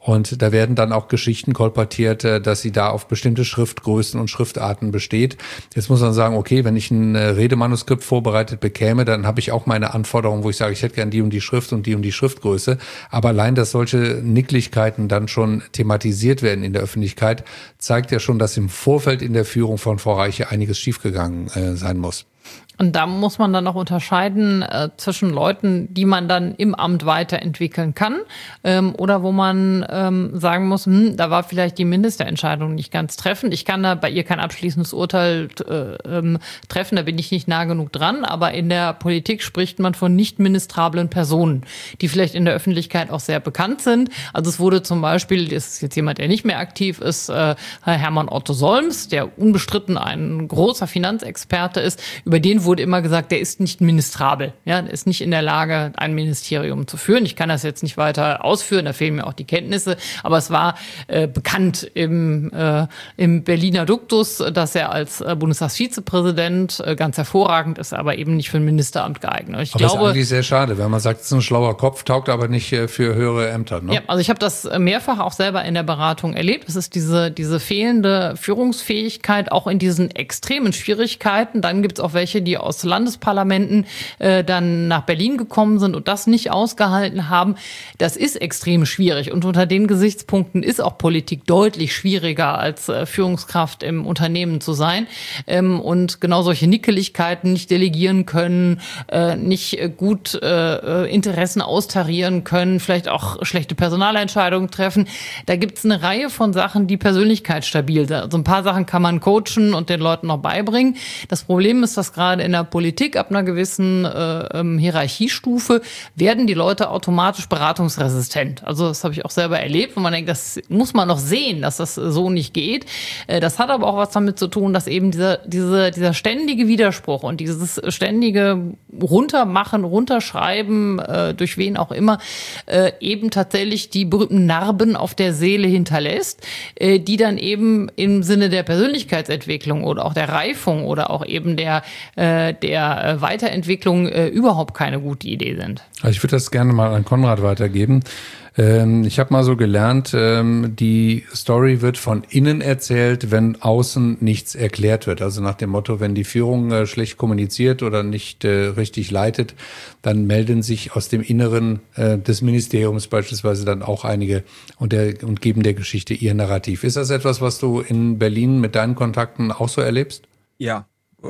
Und da werden dann auch Geschichten kolportiert, dass sie da auf bestimmte Schriftgrößen und Schriftarten besteht. Jetzt muss man sagen, okay, wenn ich ein Redemanuskript vorbereitet bekäme, dann habe ich auch meine Anforderungen, wo ich sage, ich hätte gern die und die Schrift und die und die Schriftgröße. Aber allein, dass solche Nicklichkeiten dann schon thematisiert werden in der Öffentlichkeit, zeigt ja schon, dass im Vorfeld in der Führung von Frau Reiche einiges schiefgegangen äh, sein muss. Und da muss man dann noch unterscheiden äh, zwischen Leuten, die man dann im Amt weiterentwickeln kann, ähm, oder wo man ähm, sagen muss, hm, da war vielleicht die Ministerentscheidung nicht ganz treffend. Ich kann da bei ihr kein abschließendes Urteil äh, ähm, treffen, da bin ich nicht nah genug dran. Aber in der Politik spricht man von nicht ministrablen Personen, die vielleicht in der Öffentlichkeit auch sehr bekannt sind. Also es wurde zum Beispiel, das ist jetzt jemand, der nicht mehr aktiv ist, äh, Hermann Otto Solms, der unbestritten ein großer Finanzexperte ist, über den wurde immer gesagt, der ist nicht ministrabel. Ja, der ist nicht in der Lage, ein Ministerium zu führen. Ich kann das jetzt nicht weiter ausführen, da fehlen mir auch die Kenntnisse. Aber es war äh, bekannt im, äh, im Berliner Duktus, dass er als äh, Bundestagsvizepräsident äh, ganz hervorragend ist, aber eben nicht für ein Ministeramt geeignet. Ich aber glaube, das ist eigentlich sehr schade, wenn man sagt, es ist ein schlauer Kopf, taugt aber nicht äh, für höhere Ämter. Ne? Ja, also ich habe das mehrfach auch selber in der Beratung erlebt. Es ist diese, diese fehlende Führungsfähigkeit, auch in diesen extremen Schwierigkeiten. Dann gibt es auch welche, die aus Landesparlamenten äh, dann nach Berlin gekommen sind und das nicht ausgehalten haben. Das ist extrem schwierig. Und unter den Gesichtspunkten ist auch Politik deutlich schwieriger als äh, Führungskraft im Unternehmen zu sein. Ähm, und genau solche Nickeligkeiten, nicht delegieren können, äh, nicht äh, gut äh, Interessen austarieren können, vielleicht auch schlechte Personalentscheidungen treffen. Da gibt es eine Reihe von Sachen, die persönlichkeitsstabil sind. Also ein paar Sachen kann man coachen und den Leuten noch beibringen. Das Problem ist, dass gerade in der Politik ab einer gewissen äh, ähm, Hierarchiestufe werden die Leute automatisch beratungsresistent. Also das habe ich auch selber erlebt, wo man denkt, das muss man noch sehen, dass das so nicht geht. Äh, das hat aber auch was damit zu tun, dass eben dieser, diese, dieser ständige Widerspruch und dieses ständige Runtermachen, Runterschreiben, äh, durch wen auch immer, äh, eben tatsächlich die berühmten Narben auf der Seele hinterlässt, äh, die dann eben im Sinne der Persönlichkeitsentwicklung oder auch der Reifung oder auch eben der äh, der Weiterentwicklung äh, überhaupt keine gute Idee sind. Also ich würde das gerne mal an Konrad weitergeben. Ähm, ich habe mal so gelernt, ähm, die Story wird von innen erzählt, wenn außen nichts erklärt wird. Also nach dem Motto, wenn die Führung äh, schlecht kommuniziert oder nicht äh, richtig leitet, dann melden sich aus dem Inneren äh, des Ministeriums beispielsweise dann auch einige und, der, und geben der Geschichte ihr Narrativ. Ist das etwas, was du in Berlin mit deinen Kontakten auch so erlebst? Ja.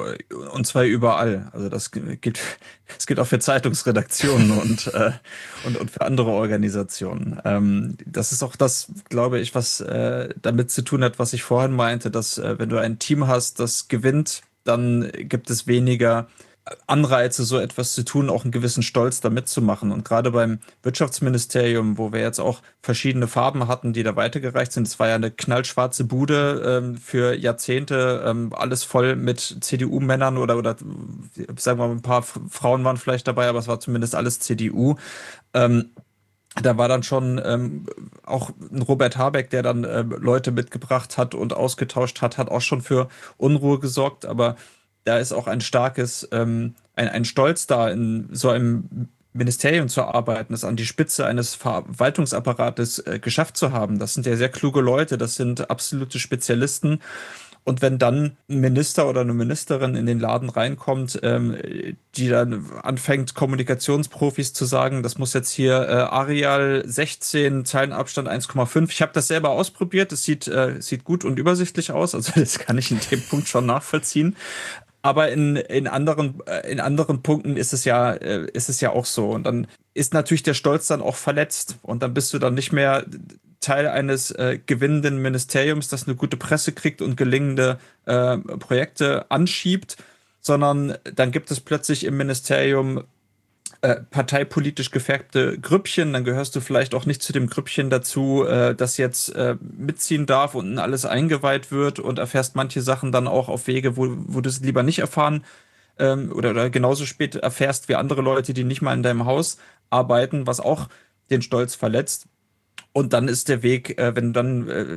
Und zwar überall. Also das gilt, das gilt auch für Zeitungsredaktionen und, äh, und, und für andere Organisationen. Ähm, das ist auch das, glaube ich, was äh, damit zu tun hat, was ich vorhin meinte, dass äh, wenn du ein Team hast, das gewinnt, dann gibt es weniger Anreize, so etwas zu tun, auch einen gewissen Stolz da mitzumachen. Und gerade beim Wirtschaftsministerium, wo wir jetzt auch verschiedene Farben hatten, die da weitergereicht sind, es war ja eine knallschwarze Bude ähm, für Jahrzehnte, ähm, alles voll mit C D U-Männern oder, oder sagen wir mal, ein paar Frauen waren vielleicht dabei, aber es war zumindest alles C D U. Ähm, Da war dann schon ähm, auch ein Robert Habeck, der dann ähm, Leute mitgebracht hat und ausgetauscht hat, hat auch schon für Unruhe gesorgt, aber da ist auch ein starkes, ähm, ein, ein Stolz da, in so einem Ministerium zu arbeiten, es an die Spitze eines Verwaltungsapparates äh, geschafft zu haben. Das sind ja sehr kluge Leute, das sind absolute Spezialisten. Und wenn dann ein Minister oder eine Ministerin in den Laden reinkommt, ähm, die dann anfängt, Kommunikationsprofis zu sagen, das muss jetzt hier äh, Arial sechzehn, Zeilenabstand eins Komma fünf. Ich habe das selber ausprobiert, es sieht, äh, sieht gut und übersichtlich aus, also das kann ich in dem Punkt schon nachvollziehen. Aber in, in anderen, in anderen Punkten ist es ja, äh, ist es ja auch so. Und dann ist natürlich der Stolz dann auch verletzt. Und dann bist du dann nicht mehr Teil eines äh, gewinnenden Ministeriums, das eine gute Presse kriegt und gelingende äh, Projekte anschiebt, sondern dann gibt es plötzlich im Ministerium äh, parteipolitisch gefärbte Grüppchen. Dann gehörst du vielleicht auch nicht zu dem Grüppchen dazu, äh, das jetzt äh, mitziehen darf und in alles eingeweiht wird und erfährst manche Sachen dann auch auf Wege, wo, wo du es lieber nicht erfahren ähm, oder, oder genauso spät erfährst wie andere Leute, die nicht mal in deinem Haus arbeiten, was auch den Stolz verletzt. Und dann ist der Weg, äh, wenn dann äh,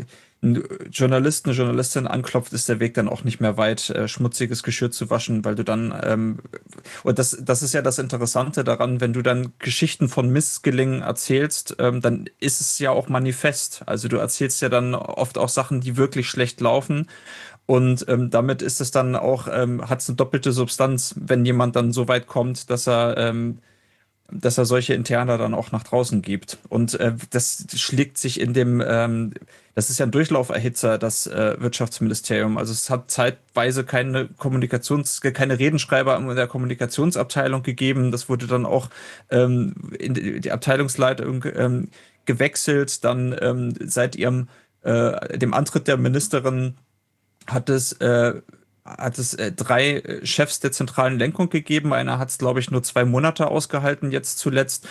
ein Journalist, eine Journalistin anklopft, ist der Weg dann auch nicht mehr weit, äh, schmutziges Geschirr zu waschen, weil du dann ähm, und das, das ist ja das Interessante daran, wenn du dann Geschichten von Missgelingen erzählst, ähm, dann ist es ja auch manifest. Also du erzählst ja dann oft auch Sachen, die wirklich schlecht laufen. Und ähm, damit ist es dann auch, ähm, hat es eine doppelte Substanz, wenn jemand dann so weit kommt, dass er, ähm, dass er solche Interna dann auch nach draußen gibt. Und äh, das schlägt sich in dem, ähm, das ist ja ein Durchlauferhitzer, das äh, Wirtschaftsministerium. Also es hat zeitweise keine Kommunikations-, keine Redenschreiber in der Kommunikationsabteilung gegeben. Das wurde dann auch ähm, in die Abteilungsleitung ähm, gewechselt. Dann ähm, seit ihrem, äh, dem Antritt der Ministerin hat es, äh, hat es äh, drei Chefs der zentralen Lenkung gegeben. Einer hat es, glaube ich, nur zwei Monate ausgehalten, jetzt zuletzt.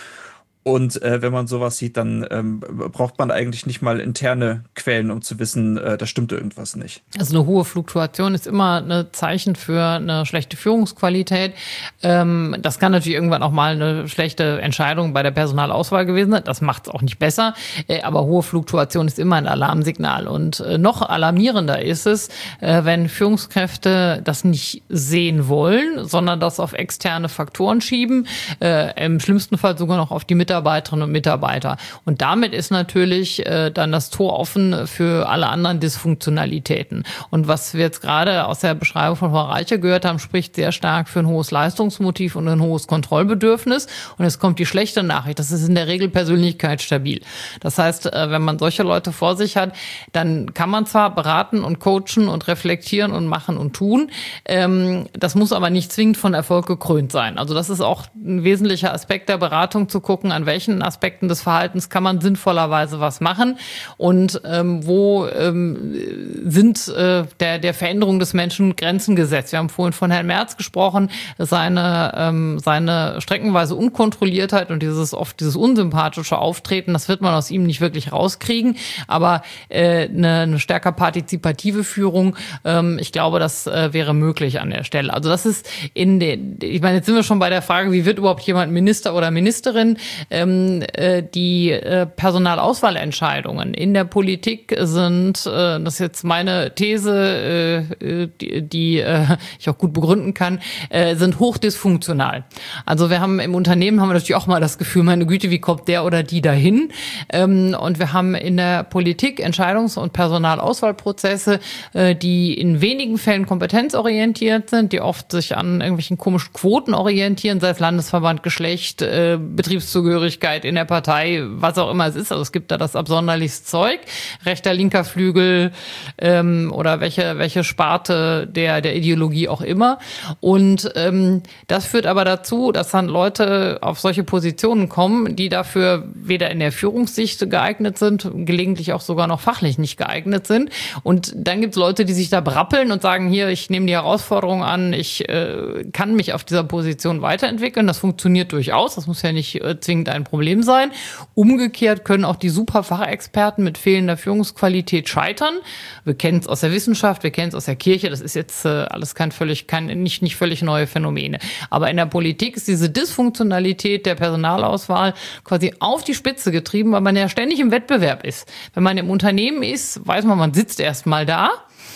Und äh, wenn man sowas sieht, dann ähm, braucht man eigentlich nicht mal interne Quellen, um zu wissen, äh, da stimmt irgendwas nicht. Also eine hohe Fluktuation ist immer ein Zeichen für eine schlechte Führungsqualität. Ähm, das kann natürlich irgendwann auch mal eine schlechte Entscheidung bei der Personalauswahl gewesen sein. Das macht es auch nicht besser. Äh, aber hohe Fluktuation ist immer ein Alarmsignal. Und äh, noch alarmierender ist es, äh, wenn Führungskräfte das nicht sehen wollen, sondern das auf externe Faktoren schieben. Äh, im schlimmsten Fall sogar noch auf die Mitarbeiter. Mitarbeiterinnen und Mitarbeiter. Und damit ist natürlich äh, dann das Tor offen für alle anderen Dysfunktionalitäten. Und was wir jetzt gerade aus der Beschreibung von Frau Reiche gehört haben, spricht sehr stark für ein hohes Leistungsmotiv und ein hohes Kontrollbedürfnis. Und jetzt kommt die schlechte Nachricht. Das ist in der Regel persönlichkeitsstabil. Das heißt, äh, wenn man solche Leute vor sich hat, dann kann man zwar beraten und coachen und reflektieren und machen und tun. Ähm, das muss aber nicht zwingend von Erfolg gekrönt sein. Also das ist auch ein wesentlicher Aspekt der Beratung, zu gucken, an welchen Aspekten des Verhaltens kann man sinnvollerweise was machen und ähm, wo ähm, sind äh, der, der Veränderung des Menschen Grenzen gesetzt. Wir haben vorhin von Herrn Merz gesprochen, seine, ähm, seine streckenweise Unkontrolliertheit und dieses oft dieses unsympathische Auftreten, das wird man aus ihm nicht wirklich rauskriegen, aber äh, eine, eine stärker partizipative Führung, ähm, ich glaube, das äh, wäre möglich an der Stelle. Also das ist in den, ich meine, jetzt sind wir schon bei der Frage, wie wird überhaupt jemand Minister oder Ministerin? Ähm, äh, die äh, Personalauswahlentscheidungen in der Politik sind, äh, das ist jetzt meine These, äh, die, die äh, ich auch gut begründen kann, äh, sind hochdysfunktional. Also wir haben im Unternehmen haben wir natürlich auch mal das Gefühl, meine Güte, wie kommt der oder die dahin? Ähm, und wir haben in der Politik Entscheidungs- und Personalauswahlprozesse, äh, die in wenigen Fällen kompetenzorientiert sind, die oft sich an irgendwelchen komischen Quoten orientieren, sei es Landesverband, Geschlecht, äh, Betriebszugehörigkeit, in der Partei, was auch immer es ist. Also es gibt da das absonderlichste Zeug, rechter, linker Flügel ähm, oder welche welche Sparte der der Ideologie auch immer. Und ähm, das führt aber dazu, dass dann Leute auf solche Positionen kommen, die dafür weder in der Führungssicht geeignet sind, gelegentlich auch sogar noch fachlich nicht geeignet sind. Und dann gibt es Leute, die sich da brappeln und sagen, hier, ich nehme die Herausforderung an, ich äh, kann mich auf dieser Position weiterentwickeln. Das funktioniert durchaus. Das muss ja nicht äh, zwingend ein Problem sein. Umgekehrt können auch die Superfachexperten mit fehlender Führungsqualität scheitern. Wir kennen es aus der Wissenschaft, wir kennen es aus der Kirche. Das ist jetzt äh, alles kein völlig, kein, nicht, nicht völlig neue Phänomene. Aber in der Politik ist diese Dysfunktionalität der Personalauswahl quasi auf die Spitze getrieben, weil man ja ständig im Wettbewerb ist. Wenn man im Unternehmen ist, weiß man, man sitzt erst mal da.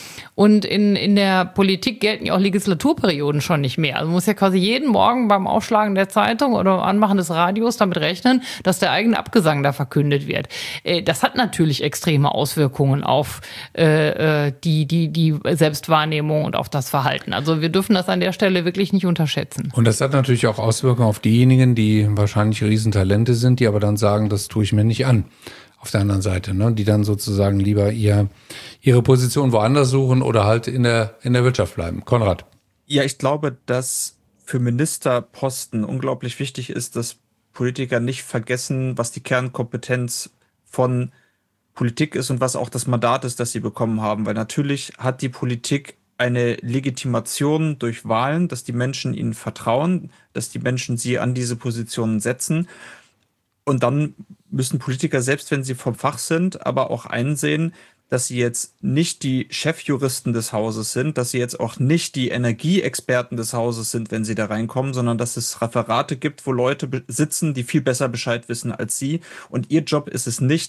Und in, in der Politik gelten ja auch Legislaturperioden schon nicht mehr. Also man muss ja quasi jeden Morgen beim Aufschlagen der Zeitung oder Anmachen des Radios damit rechnen, dass der eigene Abgesang da verkündet wird. Das hat natürlich extreme Auswirkungen auf äh, die, die, die Selbstwahrnehmung und auf das Verhalten. Also wir dürfen das an der Stelle wirklich nicht unterschätzen. Und das hat natürlich auch Auswirkungen auf diejenigen, die wahrscheinlich Riesentalente sind, die aber dann sagen, das tue ich mir nicht an. Auf der anderen Seite, ne, die dann sozusagen lieber ihr, ihre Position woanders suchen oder halt in der, in der Wirtschaft bleiben. Konrad. Ja, ich glaube, dass für Ministerposten unglaublich wichtig ist, dass Politiker nicht vergessen, was die Kernkompetenz von Politik ist und was auch das Mandat ist, das sie bekommen haben. Weil natürlich hat die Politik eine Legitimation durch Wahlen, dass die Menschen ihnen vertrauen, dass die Menschen sie an diese Positionen setzen. Und dann müssen Politiker, selbst wenn sie vom Fach sind, aber auch einsehen, dass sie jetzt nicht die Chefjuristen des Hauses sind, dass sie jetzt auch nicht die Energieexperten des Hauses sind, wenn sie da reinkommen, sondern dass es Referate gibt, wo Leute sitzen, die viel besser Bescheid wissen als sie. Und ihr Job ist es nicht,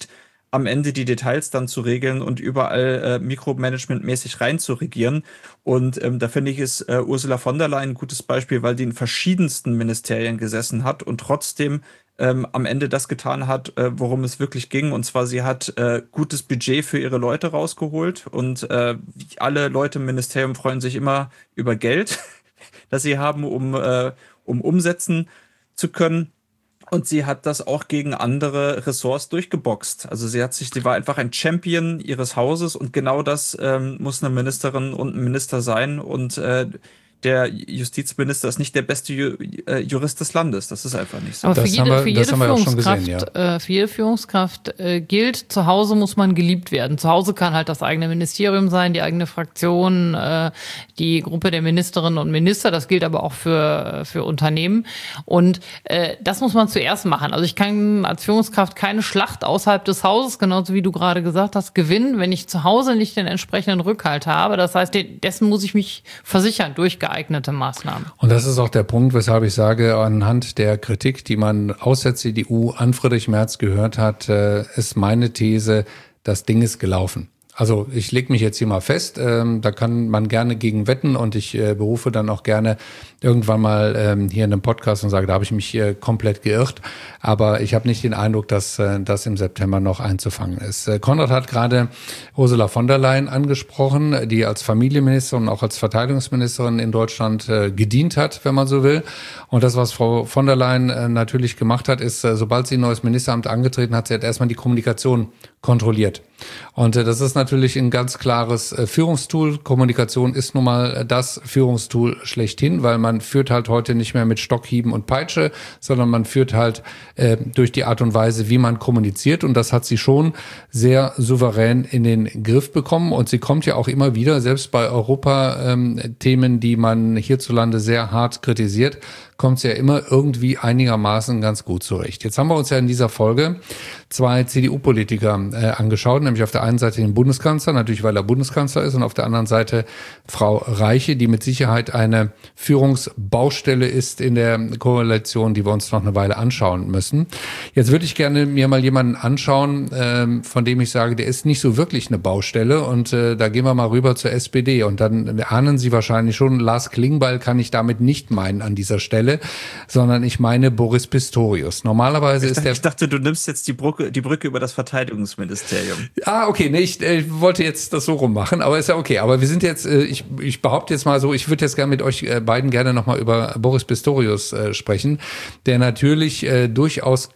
am Ende die Details dann zu regeln und überall äh, mikromanagementmäßig rein zu regieren. Und ähm, da finde ich, ist äh, Ursula von der Leyen ein gutes Beispiel, weil die in verschiedensten Ministerien gesessen hat und trotzdem ähm, am Ende das getan hat, äh, worum es wirklich ging. Und zwar, sie hat äh, gutes Budget für ihre Leute rausgeholt und äh, alle Leute im Ministerium freuen sich immer über Geld, das sie haben, um, äh, um umsetzen zu können. Und sie hat das auch gegen andere Ressorts durchgeboxt. Also sie hat sich, sie war einfach ein Champion ihres Hauses und genau das ähm, muss eine Ministerin und ein Minister sein. Und äh, der Justizminister ist nicht der beste Ju äh, Jurist des Landes. Das ist einfach nicht so. Aber für Das jede, haben wir- für das jede haben wir auch schon Führungskraft, gesehen, ja. äh, für jede Führungskraft äh, gilt, zu Hause muss man geliebt werden. Zu Hause kann halt das eigene Ministerium sein, die eigene Fraktion, äh, die Gruppe der Ministerinnen und Minister. Das gilt aber auch für, für Unternehmen. Und äh, das muss man zuerst machen. Also ich kann als Führungskraft keine Schlacht außerhalb des Hauses, genauso wie du gerade gesagt hast, gewinnen, wenn ich zu Hause nicht den entsprechenden Rückhalt habe. Das heißt, dessen muss ich mich versichern durch geeignete Maßnahmen. Und das ist auch der Punkt, weshalb ich sage, anhand der Kritik, die man aus der C D U an Friedrich Merz gehört hat, äh, ist meine These, das Ding ist gelaufen. Also ich lege mich jetzt hier mal fest, ähm, da kann man gerne gegen wetten und ich äh, berufe dann auch gerne irgendwann mal ähm, hier in einem Podcast und sage, da habe ich mich äh, komplett geirrt. Aber ich habe nicht den Eindruck, dass äh, das im September noch einzufangen ist. Äh, Konrad hat gerade Ursula von der Leyen angesprochen, die als Familienministerin und auch als Verteidigungsministerin in Deutschland äh, gedient hat, wenn man so will. Und das, was Frau von der Leyen äh, natürlich gemacht hat, ist, äh, sobald sie ein neues Ministeramt angetreten hat, sie hat erstmal die Kommunikation kontrolliert. Und äh, das ist natürlich ein ganz klares äh, Führungstool. Kommunikation ist nun mal äh, das Führungstool schlechthin, weil man führt halt heute nicht mehr mit Stockhieben und Peitsche, sondern man führt halt äh, durch die Art und Weise, wie man kommuniziert. Und das hat sie schon sehr souverän in den Griff bekommen. Und sie kommt ja auch immer wieder, selbst bei Europa-Themen, ähm, die man hierzulande sehr hart kritisiert, kommt sie ja immer irgendwie einigermaßen ganz gut zurecht. Jetzt haben wir uns ja in dieser Folge zwei C D U-Politiker äh, angeschaut, nämlich auf der einen Seite den Bundeskanzler, natürlich weil er Bundeskanzler ist, und auf der anderen Seite Frau Reiche, die mit Sicherheit eine Führungsbaustelle ist in der Koalition, die wir uns noch eine Weile anschauen müssen. Jetzt würde ich gerne mir mal jemanden anschauen, ähm, von dem ich sage, der ist nicht so wirklich eine Baustelle, und äh, da gehen wir mal rüber zur S P D, und dann ahnen Sie wahrscheinlich schon, Lars Klingbeil kann ich damit nicht meinen an dieser Stelle, sondern ich meine Boris Pistorius. Normalerweise Ich ist dachte, der... ich dachte, du nimmst jetzt die Brücke, die Brücke über das Verteidigungsministerium. Ah, okay, nee, ich äh, wollte jetzt das so rummachen, aber ist ja okay. Aber wir sind jetzt, äh, ich, ich behaupte jetzt mal so, ich würde jetzt gerne mit euch äh, beiden gerne nochmal über Boris Pistorius äh, sprechen, der natürlich äh, durchaus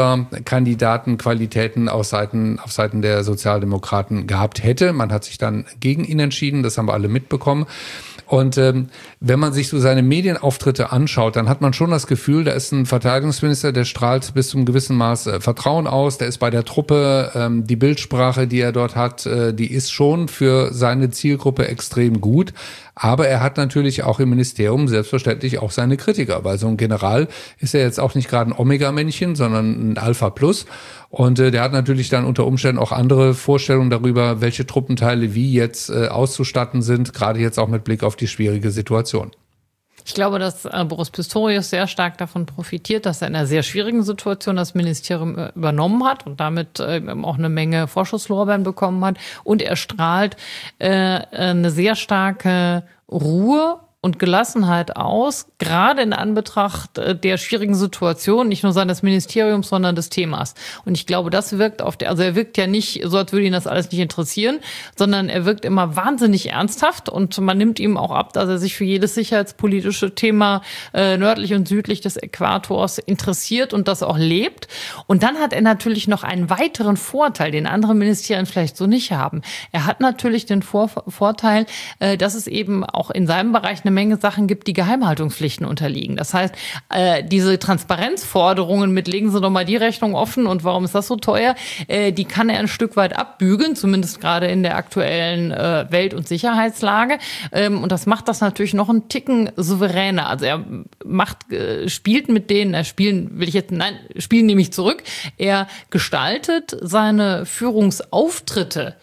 Kanzlerkandidatenqualitäten auf Seiten, auf Seiten der Sozialdemokraten gehabt hätte. Man hat sich dann gegen ihn entschieden, das haben wir alle mitbekommen. Und ähm, wenn man sich so seine Medienauftritte anschaut, dann hat man schon das Gefühl, da ist ein Verteidigungsminister, der strahlt bis zum gewissen Maß äh, Vertrauen aus, der ist bei der Truppe, ähm, die Bildsprache, die er dort hat, äh, die ist schon für seine Zielgruppe extrem gut. Aber er hat natürlich auch im Ministerium selbstverständlich auch seine Kritiker, weil so ein General ist ja jetzt auch nicht gerade ein Omega-Männchen, sondern ein Alpha Plus. Und äh, der hat natürlich dann unter Umständen auch andere Vorstellungen darüber, welche Truppenteile wie jetzt äh, auszustatten sind, gerade jetzt auch mit Blick auf die schwierige Situation. Ich glaube, dass äh, Boris Pistorius sehr stark davon profitiert, dass er in einer sehr schwierigen Situation das Ministerium äh, übernommen hat und damit äh, auch eine Menge Vorschusslorbeeren bekommen hat. Und er strahlt äh, eine sehr starke Ruhe und Gelassenheit aus, gerade in Anbetracht der schwierigen Situation, nicht nur seines Ministeriums, sondern des Themas. Und ich glaube, das wirkt auf der, also er wirkt ja nicht so, als würde ihn das alles nicht interessieren, sondern er wirkt immer wahnsinnig ernsthaft, und man nimmt ihm auch ab, dass er sich für jedes sicherheitspolitische Thema äh, nördlich und südlich des Äquators interessiert und das auch lebt. Und dann hat er natürlich noch einen weiteren Vorteil, den andere Ministerien vielleicht so nicht haben. Er hat natürlich den Vor- Vorteil, äh, dass es eben auch in seinem Bereich eine Menge Sachen gibt, die Geheimhaltungspflichten unterliegen. Das heißt, äh, diese Transparenzforderungen mit legen Sie doch mal die Rechnung offen und warum ist das so teuer, äh, die kann er ein Stück weit abbügeln, zumindest gerade in der aktuellen äh, Welt- und Sicherheitslage. Ähm, und das macht das natürlich noch einen Ticken souveräner. Also er macht, äh, spielt mit denen, er spielen, will ich jetzt, nein, spielen nehme ich zurück. Er gestaltet seine Führungsauftritte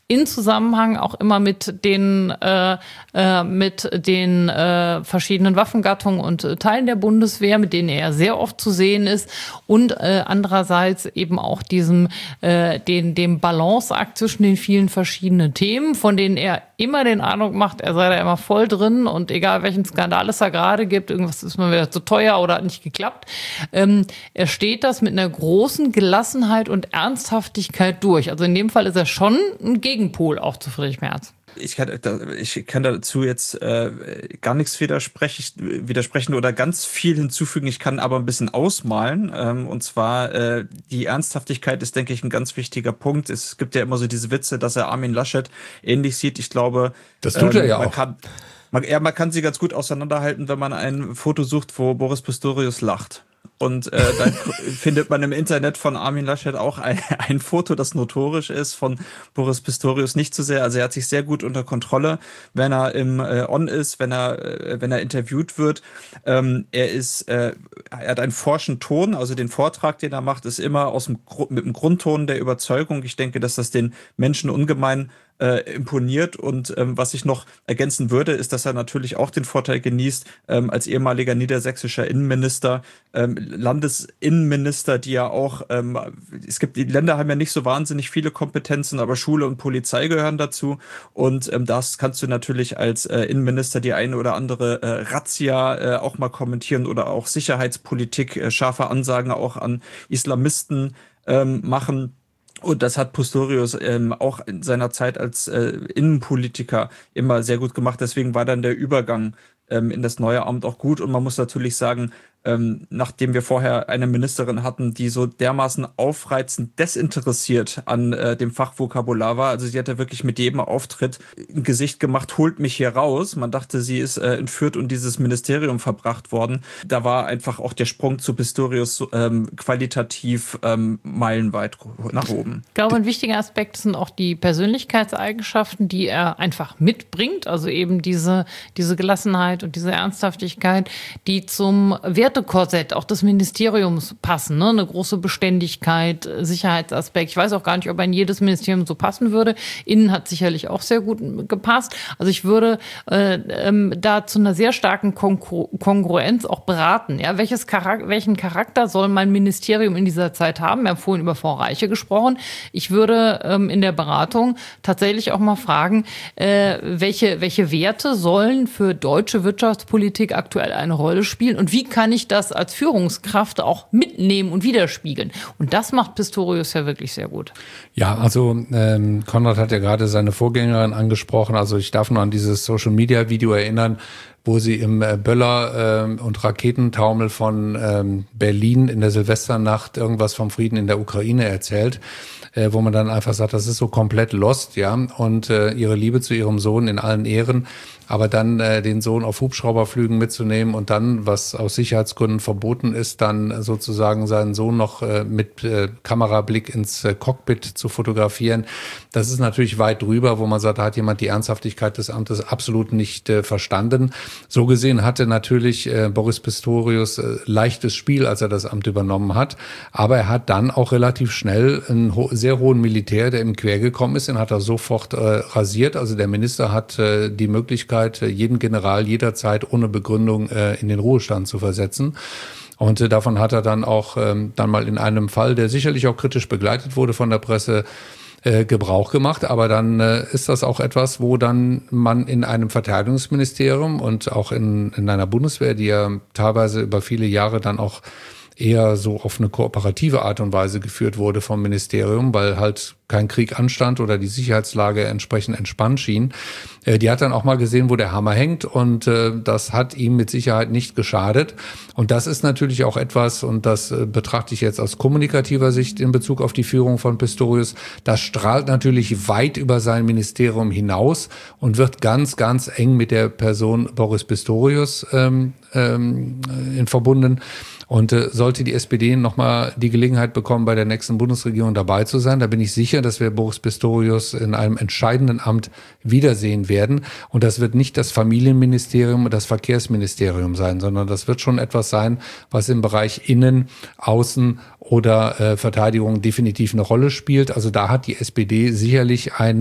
in Zusammenhang auch immer mit den äh, äh, mit den äh, verschiedenen Waffengattungen und äh, Teilen der Bundeswehr, mit denen er sehr oft zu sehen ist, und äh, andererseits eben auch diesem äh, den dem Balanceakt zwischen den vielen verschiedenen Themen, von denen er immer den Eindruck macht, er sei da immer voll drin und egal welchen Skandal es da gerade gibt, irgendwas ist mal wieder zu teuer oder hat nicht geklappt. Ähm, er steht das mit einer großen Gelassenheit und Ernsthaftigkeit durch. Also in dem Fall ist er schon ein Gegenpol auch zu Friedrich Merz. Ich kann, ich kann dazu jetzt äh, gar nichts widersprechen, widersprechen oder ganz viel hinzufügen. Ich kann aber ein bisschen ausmalen. Ähm, und zwar äh, die Ernsthaftigkeit ist, denke ich, ein ganz wichtiger Punkt. Es gibt ja immer so diese Witze, dass er Armin Laschet ähnlich sieht. Ich glaube, das tut ähm, er ja man auch. Kann, man, ja, man kann sie ganz gut auseinanderhalten, wenn man ein Foto sucht, wo Boris Pistorius lacht. Und äh, dann findet man im Internet von Armin Laschet auch ein, ein Foto, das notorisch ist, von Boris Pistorius nicht zu sehr. Also er hat sich sehr gut unter Kontrolle, wenn er im äh, On ist, wenn er äh, wenn er interviewt wird. Ähm, er ist, äh, er hat einen forschen Ton, also den Vortrag, den er macht, ist immer aus dem mit dem Grundton der Überzeugung. Ich denke, dass das den Menschen ungemein Äh, imponiert. Und ähm, was ich noch ergänzen würde, ist, dass er natürlich auch den Vorteil genießt, ähm, als ehemaliger niedersächsischer Innenminister, ähm, Landesinnenminister, die ja auch, ähm, es gibt, die Länder haben ja nicht so wahnsinnig viele Kompetenzen, aber Schule und Polizei gehören dazu. Und ähm, das kannst du natürlich als äh, Innenminister die eine oder andere äh, Razzia äh, auch mal kommentieren oder auch Sicherheitspolitik, äh, scharfe Ansagen auch an Islamisten ähm, machen. Und das hat Pistorius ähm, auch in seiner Zeit als äh, Innenpolitiker immer sehr gut gemacht. Deswegen war dann der Übergang ähm, in das neue Amt auch gut. Und man muss natürlich sagen, ähm, nachdem wir vorher eine Ministerin hatten, die so dermaßen aufreizend desinteressiert an äh, dem Fachvokabular war, also sie hatte wirklich mit jedem Auftritt ein Gesicht gemacht, holt mich hier raus. Man dachte, sie ist äh, entführt und dieses Ministerium verbracht worden. Da war einfach auch der Sprung zu Pistorius ähm, qualitativ ähm, meilenweit nach oben. Ich glaube, ein wichtiger Aspekt sind auch die Persönlichkeitseigenschaften, die er einfach mitbringt. Also eben diese, diese Gelassenheit und diese Ernsthaftigkeit, die zum Wertekorsett auch des Ministeriums passen. Ne? Eine große Beständigkeit, Sicherheitsaspekt. Ich weiß auch gar nicht, ob er in jedes Ministerium so passen würde. Innen hat sicherlich auch sehr gut gepasst. Also ich würde äh, ähm, da zu einer sehr starken Kon- Kongruenz auch beraten. Ja? Welches Charak- welchen Charakter soll mein Ministerium in dieser Zeit haben? Wir haben vorhin über Frau Reiche gesprochen. Ich würde ähm, in der Beratung tatsächlich auch mal fragen, äh, welche, welche Werte sollen für deutsche Wirtschaftspolitik aktuell eine Rolle spielen und wie kann ich das als Führungskraft auch mitnehmen und widerspiegeln? Und das macht Pistorius ja wirklich sehr gut. Ja, also ähm, Konrad hat ja gerade seine Vorgängerin angesprochen. Also ich darf nur an dieses Social-Media-Video erinnern, wo sie im äh, Böller ähm, und Raketentaumel von ähm, Berlin in der Silvesternacht irgendwas vom Frieden in der Ukraine erzählt, äh, wo man dann einfach sagt, das ist so komplett lost, ja, und äh, ihre Liebe zu ihrem Sohn in allen Ehren, aber dann äh, den Sohn auf Hubschrauberflügen mitzunehmen und dann, was aus Sicherheitsgründen verboten ist, dann sozusagen seinen Sohn noch äh, mit äh, Kamerablick ins äh, Cockpit zu fotografieren, das ist natürlich weit drüber, wo man sagt, da hat jemand die Ernsthaftigkeit des Amtes absolut nicht äh, verstanden. So gesehen hatte natürlich äh, Boris Pistorius äh, leichtes Spiel, als er das Amt übernommen hat, aber er hat dann auch relativ schnell einen ho- sehr hohen Militär, der ihm quer gekommen ist, den hat er sofort äh, rasiert. Also der Minister hat äh, die Möglichkeit, jeden General jederzeit ohne Begründung äh, in den Ruhestand zu versetzen. Und äh, davon hat er dann auch ähm, dann mal in einem Fall, der sicherlich auch kritisch begleitet wurde von der Presse, äh, Gebrauch gemacht. Aber dann äh, ist das auch etwas, wo dann man in einem Verteidigungsministerium und auch in, in einer Bundeswehr, die ja teilweise über viele Jahre dann auch eher so auf eine kooperative Art und Weise geführt wurde vom Ministerium, weil halt kein Krieg anstand oder die Sicherheitslage entsprechend entspannt schien. Äh, die hat dann auch mal gesehen, wo der Hammer hängt und äh, das hat ihm mit Sicherheit nicht geschadet. Und das ist natürlich auch etwas, und das äh, betrachte ich jetzt aus kommunikativer Sicht in Bezug auf die Führung von Pistorius, das strahlt natürlich weit über sein Ministerium hinaus und wird ganz, ganz eng mit der Person Boris Pistorius ähm, ähm, in verbunden. Und äh, sollte die S P D nochmal die Gelegenheit bekommen, bei der nächsten Bundesregierung dabei zu sein, da bin ich sicher, dass wir Boris Pistorius in einem entscheidenden Amt wiedersehen werden. Und das wird nicht das Familienministerium und das Verkehrsministerium sein, sondern das wird schon etwas sein, was im Bereich Innen, Außen oder äh, Verteidigung definitiv eine Rolle spielt. Also da hat die S P D sicherlich ein, ich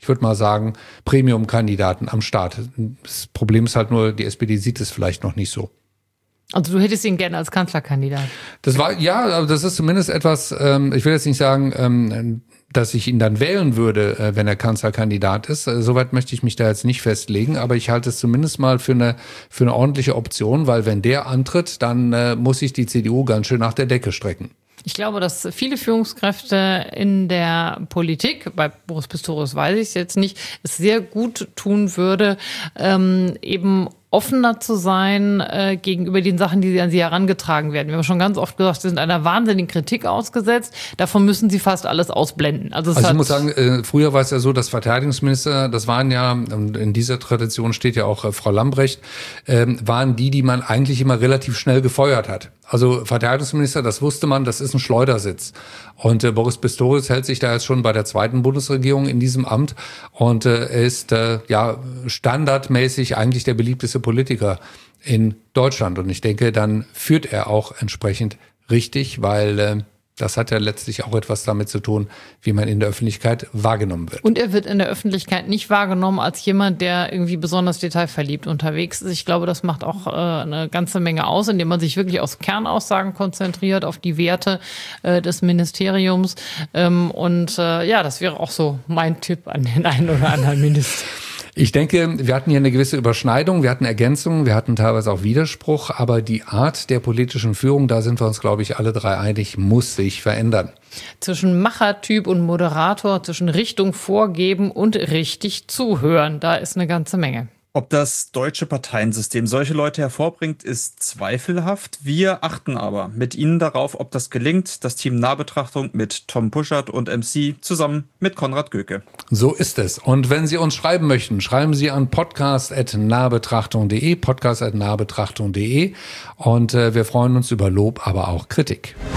ich würde mal sagen, Premium-Kandidaten am Start. Das Problem ist halt nur, die S P D sieht es vielleicht noch nicht so. Also du hättest ihn gerne als Kanzlerkandidat. Das war, ja, aber das ist zumindest etwas, ähm, ich will jetzt nicht sagen, ähm, dass ich ihn dann wählen würde, äh, wenn er Kanzlerkandidat ist. Äh, Soweit möchte ich mich da jetzt nicht festlegen, aber ich halte es zumindest mal für eine, für eine ordentliche Option, weil wenn der antritt, dann äh, muss sich die C D U ganz schön nach der Decke strecken. Ich glaube, dass viele Führungskräfte in der Politik, bei Boris Pistorius weiß ich es jetzt nicht, es sehr gut tun würde, ähm, eben offener zu sein äh, gegenüber den Sachen, die an sie herangetragen werden. Wir haben schon ganz oft gesagt, sie sind einer wahnsinnigen Kritik ausgesetzt. Davon müssen sie fast alles ausblenden. Also, es also ich hat muss sagen, äh, früher war es ja so, dass Verteidigungsminister, das waren ja, und in dieser Tradition steht ja auch äh, Frau Lambrecht, äh, waren die, die man eigentlich immer relativ schnell gefeuert hat. Also Verteidigungsminister, das wusste man, das ist ein Schleudersitz. Und äh, Boris Pistorius hält sich da jetzt schon bei der zweiten Bundesregierung in diesem Amt und äh, er ist äh, ja standardmäßig eigentlich der beliebteste Politiker in Deutschland. Und ich denke, dann führt er auch entsprechend richtig, weil äh, das hat ja letztlich auch etwas damit zu tun, wie man in der Öffentlichkeit wahrgenommen wird. Und er wird in der Öffentlichkeit nicht wahrgenommen als jemand, der irgendwie besonders detailverliebt unterwegs ist. Ich glaube, das macht auch äh, eine ganze Menge aus, indem man sich wirklich auf Kernaussagen konzentriert, auf die Werte äh, des Ministeriums. Ähm, und äh, ja, das wäre auch so mein Tipp an den einen oder anderen Minister. Ich denke, wir hatten hier eine gewisse Überschneidung, wir hatten Ergänzungen, wir hatten teilweise auch Widerspruch, aber die Art der politischen Führung, da sind wir uns, glaube ich, alle drei einig, muss sich verändern. Zwischen Machertyp und Moderator, zwischen Richtung vorgeben und richtig zuhören, da ist eine ganze Menge. Ob das deutsche Parteiensystem solche Leute hervorbringt, ist zweifelhaft. Wir achten aber mit Ihnen darauf, ob das gelingt. Das Team Nahbetrachtung mit Tom Puschert und M C zusammen mit Konrad Göke. So ist es. Und wenn Sie uns schreiben möchten, schreiben Sie an podcast at nahbetrachtung punkt de, podcast at nahbetrachtung punkt de und äh, wir freuen uns über Lob, aber auch Kritik.